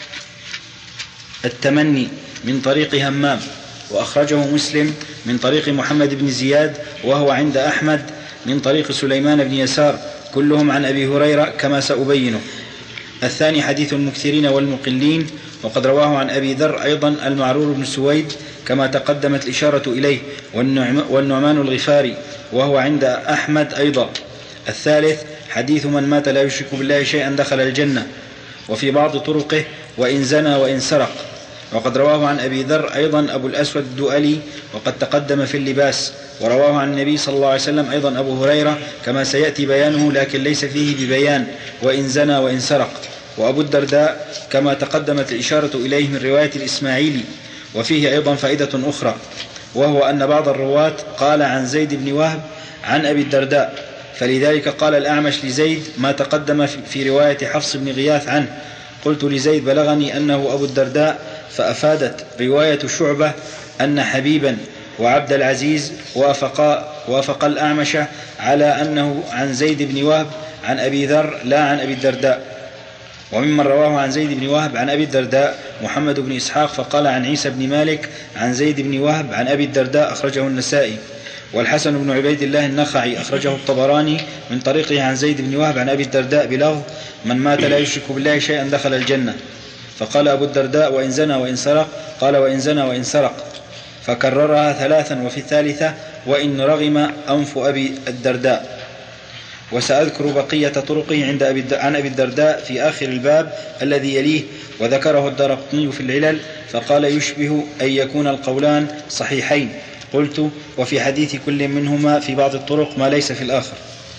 التمني من طريق همام. وأخرجه مسلم من طريق محمد بن زياد وهو عند أحمد من طريق سليمان بن يسار كلهم عن أبي هريرة كما سأبينه. الثاني حديث المكثرين والمقلين، وقد رواه عن أبي ذر أيضا المعرور بن سويد كما تقدمت الإشارة إليه، والنعمان الغفاري وهو عند أحمد أيضا. الثالث حديث من مات لا يشرك بالله شيئا دخل الجنة، وفي بعض طرقه وإن زنى وإن سرق. وقد رواه عن أبي ذر أيضا أبو الأسود الدؤلي وقد تقدم في اللباس. ورواه عن النبي صلى الله عليه وسلم أيضا أبو هريرة كما سيأتي بيانه لكن ليس فيه ببيان وإن زنى وإن سرق. وأبو الدرداء كما تقدمت الإشارة إليه من رواية الإسماعيلي. وفيه أيضا فائدة أخرى، وهو أن بعض الرواة قال عن زيد بن وهب عن أبي الدرداء فلذلك قال الأعمش لزيد ما تقدم في رواية حفص بن غياث عنه. قلت لزيد بلغني أنه أبو الدرداء، فأفادت رواية شعبة أن حبيبا وعبد العزيز وافقا وافق الأعمش على أنه عن زيد بن وهب عن أبي ذر لا عن أبي الدرداء. وممن رواه عن زيد بن وهب عن أبي الدرداء محمد بن إسحاق فقال عن عيسى بن مالك عن زيد بن وهب عن أبي الدرداء أخرجه النسائي. والحسن بن عبيد الله النخعي أخرجه الطبراني من طريقه عن زيد بن وهب عن أبي الدرداء بلفظ من مات لا يشرك بالله شيئا دخل الجنة. فقال أبو الدرداء وإن زنى وإن سرق، قال وإن زنى وإن سرق، فكررها ثلاثا وفي الثالثة وإن رغم أنف أبي الدرداء. وسأذكر بقية طرقه عند أبي عن أبي الدرداء في آخر الباب الذي يليه. وذكره الدارقطني في العلل فقال يشبه أن يكون القولان صحيحين. قلت وفي حديث كل منهما في بعض الطرق ما ليس في الآخر.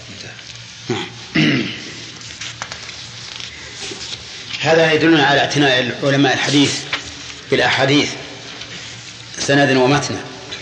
هذا يدلنا على اعتناء علماء الحديث بالأحاديث سندا ومتنا،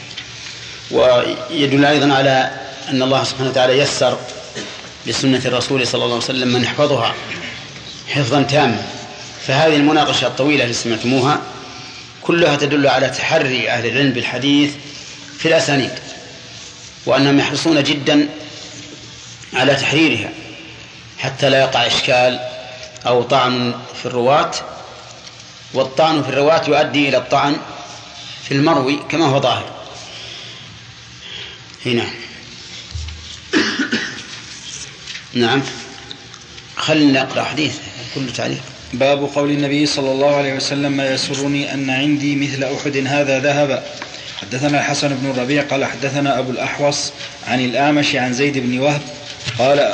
ويدل أيضا على أن الله سبحانه وتعالى يسر بسنة الرسول صلى الله عليه وسلم من يحفظها حفظا تاما. فهذه المناقشة الطويلة التي سمعتموها كلها تدل على تحري أهل العلم بالحديث في الأسانيد، وأنهم يحرصون جدا على تحريرها حتى لا يقع إشكال أو طعن في الرواة، والطعن في الرواة يؤدي إلى الطعن في المروي كما هو ظاهر هنا. نعم، خلنا نقرأ حديث كل تعليق. باب قول النبي صلى الله عليه وسلم ما يسرني أن عندي مثل أحد هذا ذهب. حدثنا الحسن بن الربيع قال حدثنا أبو الأحوص عن الأعمش عن زيد بن وهب قال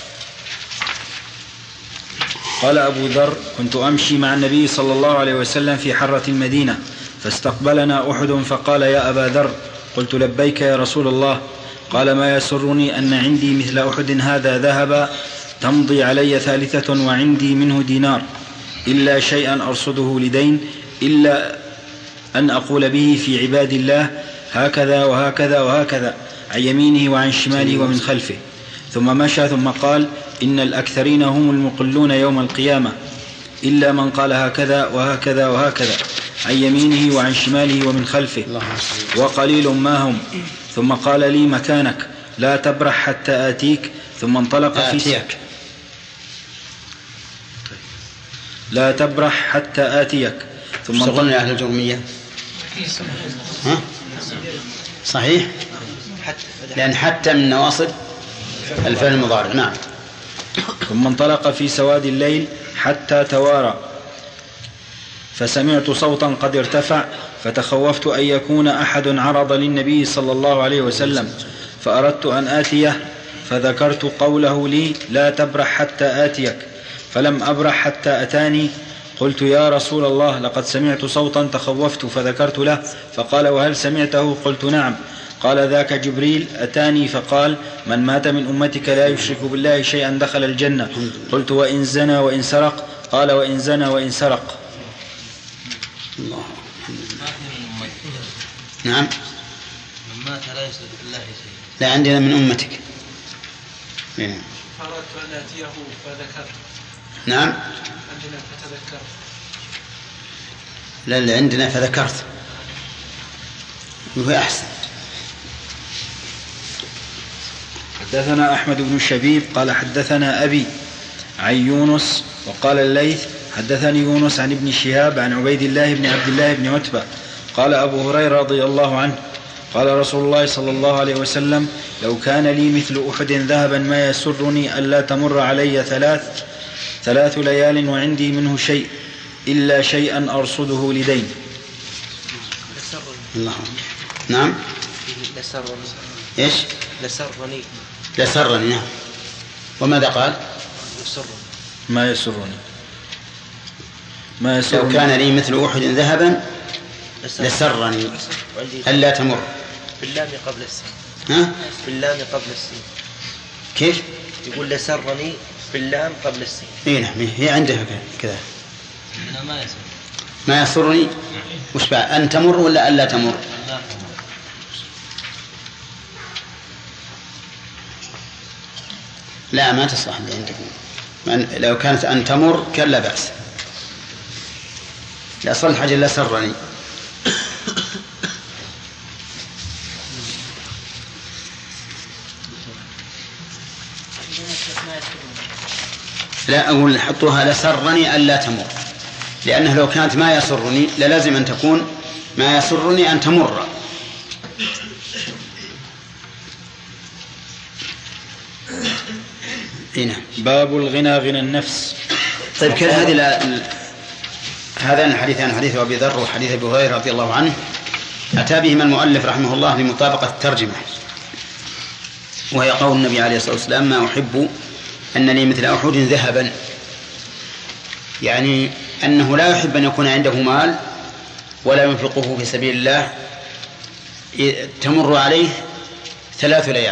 قال أبو ذر كنت أمشي مع النبي صلى الله عليه وسلم في حرة المدينة فاستقبلنا أحد فقال يا أبا ذر. قلت لبيك يا رسول الله. قال ما يسرني أن عندي مثل أحد هذا ذهب تمضي علي ثالثة وعندي منه دينار إلا شيئا أرصده لدين إلا أن أقول به في عباد الله هكذا وهكذا وهكذا عن يمينه وعن شماله ومن خلفه. ثم مشى ثم قال إن الأكثرين هم المقلون يوم القيامة إلا من قال هكذا وهكذا وهكذا عن يمينه وعن شماله ومن خلفه وقليل ما هم. ثم قال لي مكانك لا تبرح حتى آتيك. ثم انطلق في سياك لا تبرح حتى آتيك. ثم انطلق أهل الجرمية ها؟ صحيح، لأن حتى من نواصب الفعل المضارع. نعم. ثم انطلق في سواد الليل حتى توارى فسمعت صوتا قد ارتفع فتخوفت أن يكون أحد عرض للنبي صلى الله عليه وسلم فأردت أن آتيه فذكرت قوله لي لا تبرح حتى آتيك فلم أبرح حتى أتاني. قلت يا رسول الله لقد سمعت صوتا تخوفت فذكرت له فقال وهل سمعته؟ قلت نعم. قال ذاك جبريل أتاني فقال من مات من أمتك لا يشرك بالله شيئا دخل الجنة. قلت وإن زنى وإن سرق؟ قال وإن زنى وإن سرق. الله. نعم. من مات لا يشرك بالله شيئا. لا عندنا من أمتك. فأردت أن أتيه فذكرت. نعم. عندنا فتذكرت. لا اللي عندنا فذكرت هو أحسن. حدثنا أحمد بن شبيب قال حدثنا أبي عن يونس وقال الليث حدثني يونس عن ابن شهاب عن عبيد الله بن عبد الله بن عتبة قال أبو هريرة رضي الله عنه قال رسول الله صلى الله عليه وسلم لو كان لي مثل أحد ذهبا ما يسرني ألا تمر علي ثلاث ثلاث ليال وعندي منه شيء إلا شيئا أرصده لدين. الله. نعم. لسرني. إيش؟ لسرني. لسرني. نعم. وماذا قال؟ يسرني. ما يسرني. ما يسرني. لو كان لي مثل أحد ذهبا لسرني ألا تمر. باللام قبل السين. ها؟ باللام قبل السين. كيف؟ يقول لسرني باللام قبل السين. إيه نعم هي عندها كذا. ما يسرني. ما يسرني وش بعد أن تمر ولا ألا تمر؟ لا ما تصح عندكم. لو كانت أن تمر كان لا بأس. لا صل حاجة لا سرني. لا أقول حطوها لسرني ألا تمر، لأنه لو كانت ما يسرني للازم أن تكون ما يسرني أن تمر. هنا باب الغنى غنى النفس. طيب كل هذه ال... هذان الحديثان، حديث أبي ذر وحديث أبي هريرة رضي الله عنه، أتى بهما المؤلف رحمه الله لمطابقة الترجمة، وهي قول النبي عليه الصلاة والسلام: ما أحب أن لي مثل أحد ذهبا، يعني أنه لا يحب أن يكون عنده مال ولا ينفقه في سبيل الله تمر عليه ثلاث ليال.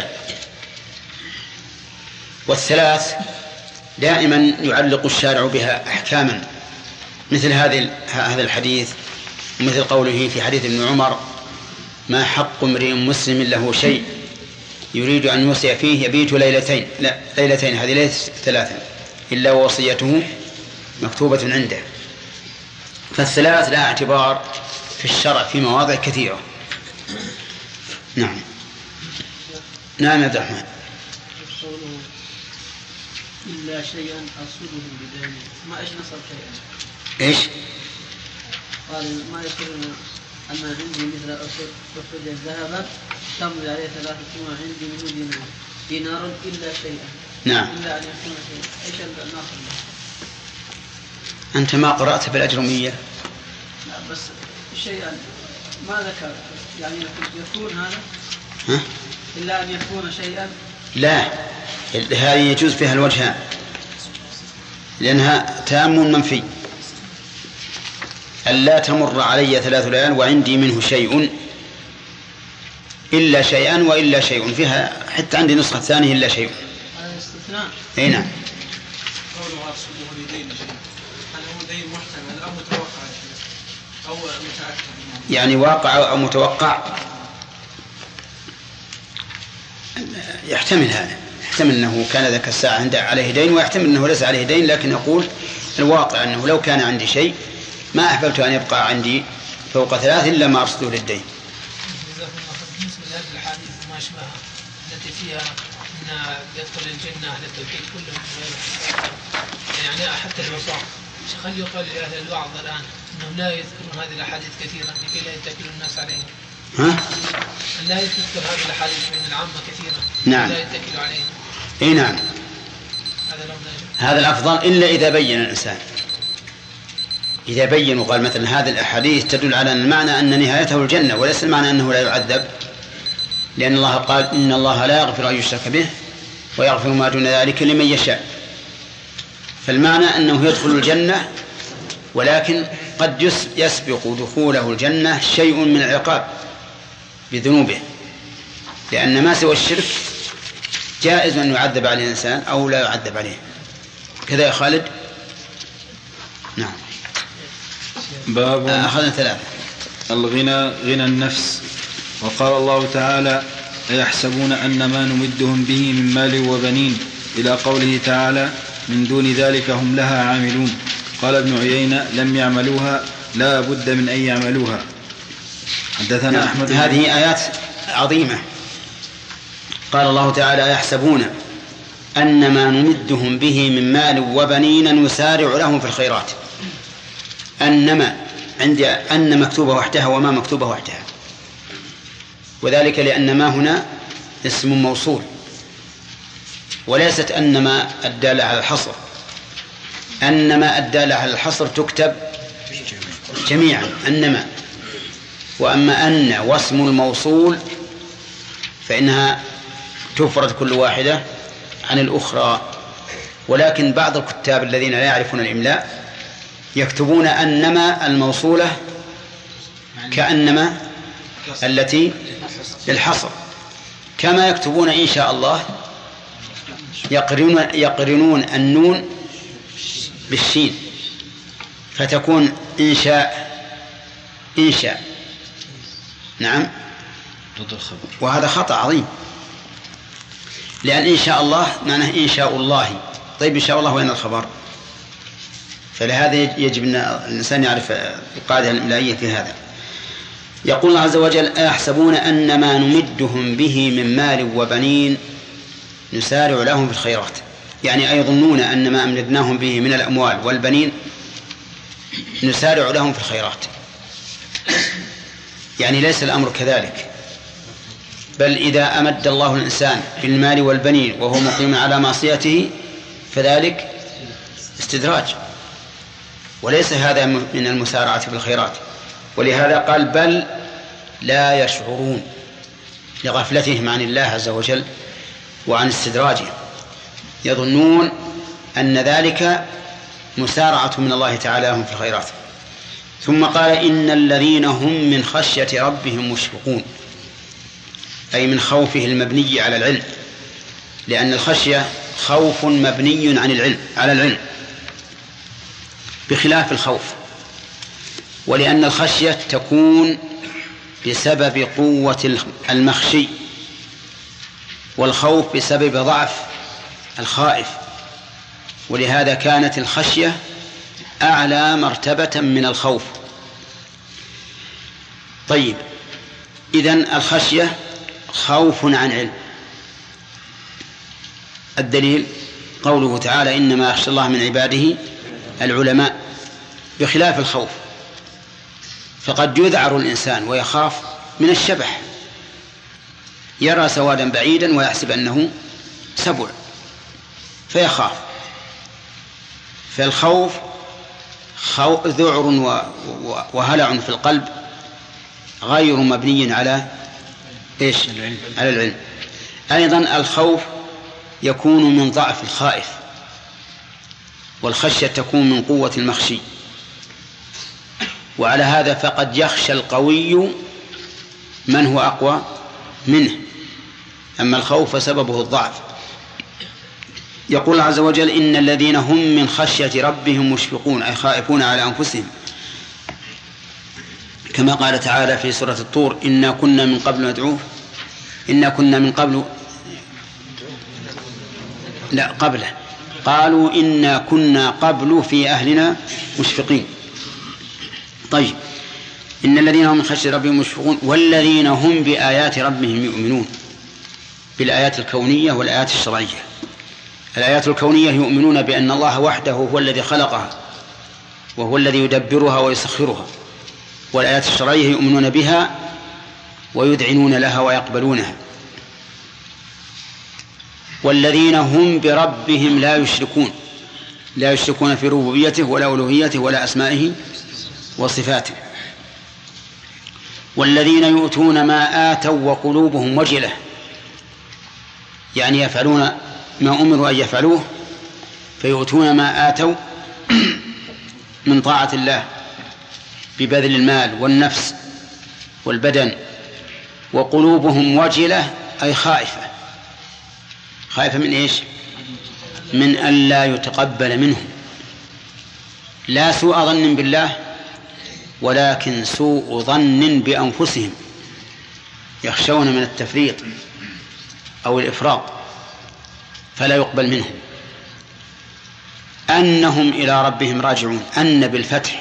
والثلاث دائما يعلق الشارع بها أحكاما، مثل هذه هذا الحديث، مثل قوله في حديث ابن عمر: ما حق امرئ مسلم له شيء يريد أن يوصي فيه يبيت ليلتين لا ليلتين هذه ليست ثلاثة إلا وصيته مكتوبة عنده. فالثلاث لها اعتبار في الشرع في مواضع كثيرة. نعم نعم يا عبد الرحمن. إلا شيئا أصوله بدينه، ما إيش نصب شيئا؟ إيش؟ قال ما يقولون أن عندي مثل أحد ذهبا تمضي عليه ثلاثة أيام عندي منه دينار دينار إلا شيئا. نعم. إلا أن يكون شيئا. إيش الناصر؟ أنت ما قرأت بالأجرمية؟ لا بس شيئا ما ذكر، يعني يكون هذا ها؟ إلا أن يكون شيئا. لا، هذه يجوز فيها الوجهان لأنها تام منفي. ألا تمر علي ثلاث ليال وعندي منه شيء إلا شيئا وإلا شيء، فيها حتى عندي نسخة ثانية إلا شيء. هذا استثناء. أي نعم. قوله أصله لدين شيء، هل هو دين محتمل أو متوقع أو متأكد؟ يعني واقع أو متوقع، يحتمل هذا، يحتمل أنه كان ذاك الساعة عنده عليه دين، ويحتمل أنه ليس عليه دين، لكن يقول الواقع أنه لو كان عندي شيء ما أحببت أن يبقى عندي فوق ثلاث إلا ما أرسله للدين. بالنسبة لهذه الحديث ما أشبهها التي فيها أن يدخل الجنة أهل التوحيد كلهم، يعني حتى العصاة، خلي يقال لأهل الوعظ الآن أنهم لا يذكرون هذه الأحاديث كثيرا لكي لا يتكلوا الناس عليهم. ها؟ لا يذكر هذه الأحاديث من العامة كثيرا. نعم. لا يتكلوا عليهم. إيه نعم. هذا الأفضل إلا إذا بين الإنسان، إذا بين وقال مثلا هذه الأحاديث تدل على أن المعنى أن نهايته الجنة وليس المعنى أنه لا يعذب، لأن الله قال: إن الله لا يغفر أن يشرك به ويغفر ما دون ذلك لمن يشاء. فالمعنى أنه يدخل الجنة، ولكن قد يسبق دخوله الجنة شيء من العقاب بذنوبه، لأن ما سوى الشرك جائز أن يعذب عليه الإنسان أو لا يعذب عليه. كذا يا خالد؟ نعم. باب أخذنا ثلاثة. الغنى غنى النفس. وقال الله تعالى: أيحسبون أن ما نمدهم به من مال وبنين، إلى قوله تعالى: من دون ذلك هم لها عاملون. قال ابن عيينة: لم يعملوها، لا بد من أن يعملوها. حدثنا نعم. أحمد. هذه آيات عظيمة. قال الله تعالى: يحسبون أن ما نمدهم به من مال وبنين نسارع لهم في الخيرات. أنما عندي أن مكتوبة وحدها وما مكتوبة وحدها، وذلك لأن ما هنا اسم موصول، وليست أنما الدالة على الحصر. أنما الدالة على الحصر تكتب جميعا أنما، وأما أن واسم الموصول فإنها تفرد كل واحدة عن الأخرى. ولكن بعض الكتاب الذين لا يعرفون الإملاء يكتبون أنما الموصولة كأنما التي للحصر، كما يكتبون إن شاء الله يقرنون, يقرنون النون بالشين فتكون إنشاء إنشاء. نعم. وهذا خطأ عظيم، لأن إن شاء الله معناه إن شاء الله. طيب إن شاء الله وين الخبر؟ فلهذا يجب أن الإنسان يعرف القاعدة الإملائية في هذا. يقول الله عز وجل: أيحسبون أن ما نمدهم به من مال وبنين نسارع لهم في الخيرات، يعني أيظنون أن ما أمددناهم به من الأموال والبنين نسارع لهم في الخيرات، يعني ليس الأمر كذلك، بل إذا أمد الله الإنسان بالمال والبنين وهو مقيم على معصيته فذلك استدراج، وليس هذا من المسارعة في الخيرات. ولهذا قال: بل لا يشعرون، لغفلتهم عن الله عز وجل وعن استدراجه، يظنون أن ذلك مسارعة من الله تعالى لهم في الخيرات. ثم قال: إن الذين هم من خشية ربهم مشفقون، أي من خوفه المبني على العلم، لأن الخشية خوف مبني عن العلم على العلم بخلاف الخوف، ولأن الخشية تكون بسبب قوة المخشي، والخوف بسبب ضعف الخائف، ولهذا كانت الخشية أعلى مرتبة من الخوف. طيب، إذن الخشية خوف عن علم. الدليل قوله تعالى: إنما يخشى الله من عباده العلماء، بخلاف الخوف، فقد يذعر الإنسان ويخاف من الشبح، يرى سوادا بعيدا ويحسب أنه سبع فيخاف. فالخوف ذعر وهلع في القلب غير مبني على إيش؟ على العلم. أيضا الخوف يكون من ضعف الخائف، والخشية تكون من قوة المخشي. وعلى هذا فقد يخشى القوي من هو أقوى منه، أما الخوف فسببه الضعف. يقول عز وجل: إن الذين هم من خشية ربهم مشفقون، أي خائفون على أنفسهم، كما قال تعالى في سورة الطور: إنا كنا من قبل ندعوه إنا كنا من قبل لا قبله قالوا إنا كنا قبل في أهلنا مشفقين. طيب، إن الذين هم من خشية ربهم مشفقون والذين هم بآيات ربهم يؤمنون، بالآيات الكونية والآيات الشرعية. الآيات الكونية يؤمنون بأن الله وحده هو الذي خلقها وهو الذي يدبرها ويسخرها، والآيات الشرعية يؤمنون بها ويدعنون لها ويقبلونها. والذين هم بربهم لا يشركون، لا يشركون في ربوبيته ولا ألوهيته ولا أسمائه وصفاته. والذين يؤتون ما آتوا وقلوبهم وجلة، يعني يفعلون ما أمروا أن يفعلوه فيؤتون ما آتوا من طاعة الله ببذل المال والنفس والبدن، وقلوبهم وجلة أي خائفة. خائفة من إيش؟ من أن لا يتقبل منهم، لا سوء ظن بالله ولكن سوء ظن بأنفسهم، يخشون من التفريط أو الإفراط فلا يقبل منهم. أنهم إلى ربهم راجعون، أن بالفتح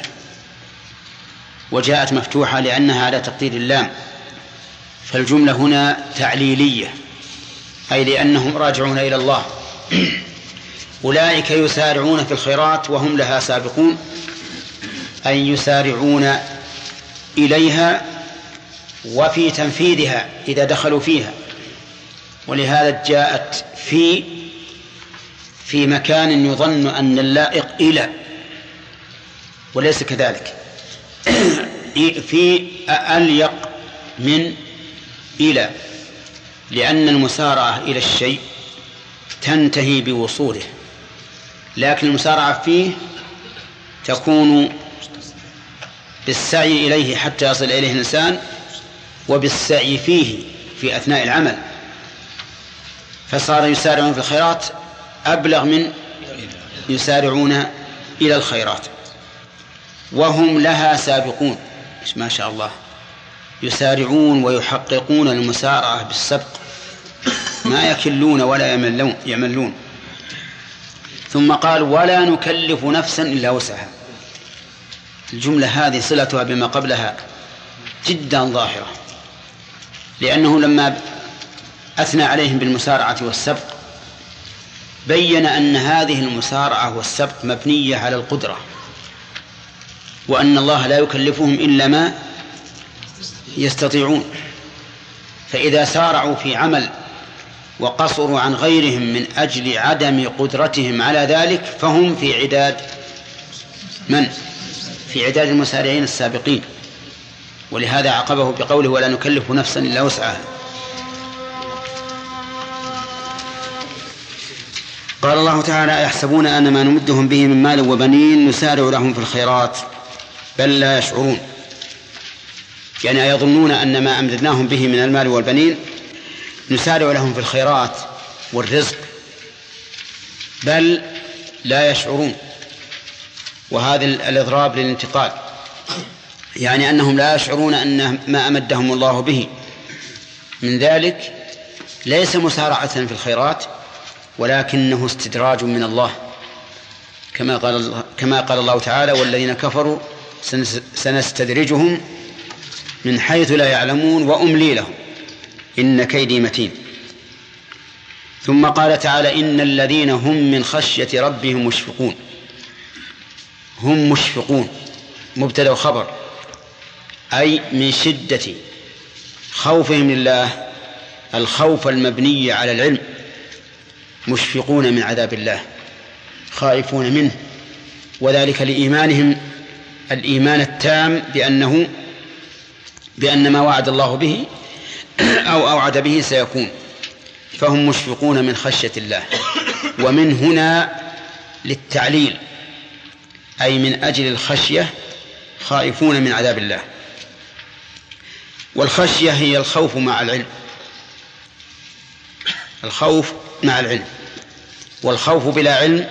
وجاءت مفتوحة لأنها على تقدير اللام، فالجملة هنا تعليلية، أي لأنهم راجعون إلى الله. أولئك يسارعون في الخيرات وهم لها سابقون، أي يسارعون إليها وفي تنفيذها إذا دخلوا فيها. ولهذا جاءت في في مكان يظن أن اللائق إلى، وليس كذلك، في أليق من إلى، لأن المسارعة إلى الشيء تنتهي بوصوله، لكن المسارعة فيه تكون بالسعي إليه حتى يصل إليه الإنسان، وبالسعي فيه في أثناء العمل، فصار يسارعون في الخيرات أبلغ من يسارعون إلى الخيرات. وهم لها سابقون، ما شاء الله، يسارعون ويحققون المسارعة بالسبق ما يكلون ولا يملون, يملون. ثم قال ولا نكلف نفسا إلا وسعها. الجملة هذه صلتها بما قبلها جدا ظاهرة، لأنه لما أثنى عليهم بالمسارعة والسبق بين أن هذه المسارعة والسبق مبنية على القدرة، وأن الله لا يكلفهم إلا ما يستطيعون. فإذا سارعوا في عمل وقصروا عن غيرهم من أجل عدم قدرتهم على ذلك فهم في عداد من؟ في عداد المسارعين السابقين. ولهذا عقبه بقوله ولا نكلف نفسا إلا وسعها. قال الله تعالى يحسبون أن ما نمدهم به من مال وبنين نسارع لهم في الخيرات بل لا يشعرون، يعني يظنون أن ما أمددناهم به من المال والبنين نسارع لهم في الخيرات والرزق بل لا يشعرون. وهذا الإضراب للانتقال، يعني أنهم لا يشعرون أن ما أمدهم الله به من ذلك ليس مسارعة في الخيرات ولكنه استدراج من الله، كما قال كما قال الله تعالى والذين كفروا سنستدرجهم من حيث لا يعلمون وأملي لهم إن كيدي متين. ثم قال تعالى إن الذين هم من خشية ربهم مشفقون. هم مشفقون مبتدأ وخبر، أي من شدة خوفهم لله الخوف المبني على العلم، مشفقون من عذاب الله خائفون منه، وذلك لإيمانهم الإيمان التام بأنه بأن ما وعد الله به أو أوعد به سيكون، فهم مشفقون من خشية الله. ومن هنا للتعليل، أي من أجل الخشية خائفون من عذاب الله. والخشية هي الخوف مع العلم، الخوف مع العلم، والخوف بلا علم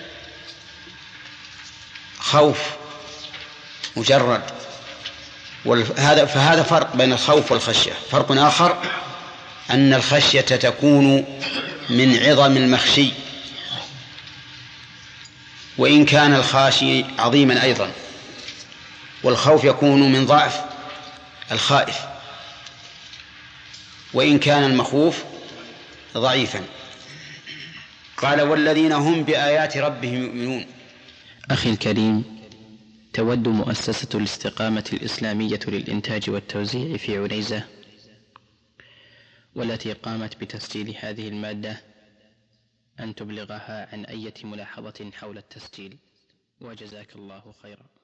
خوف مجرد. وهذا فهذا فرق بين الخوف والخشية. فرق آخر أن الخشية تكون من عظم المخشي وإن كان الخاشي عظيما أيضا، والخوف يكون من ضعف الخائف وإن كان المخوف ضعيفا. قال والذين هم بآيات ربهم يؤمنون. أخي الكريم، تود مؤسسة الاستقامة الإسلامية للإنتاج والتوزيع في عنيزة والتي قامت بتسجيل هذه المادة أن تبلغها عن أي ملاحظة حول التسجيل، وجزاك الله خيرا.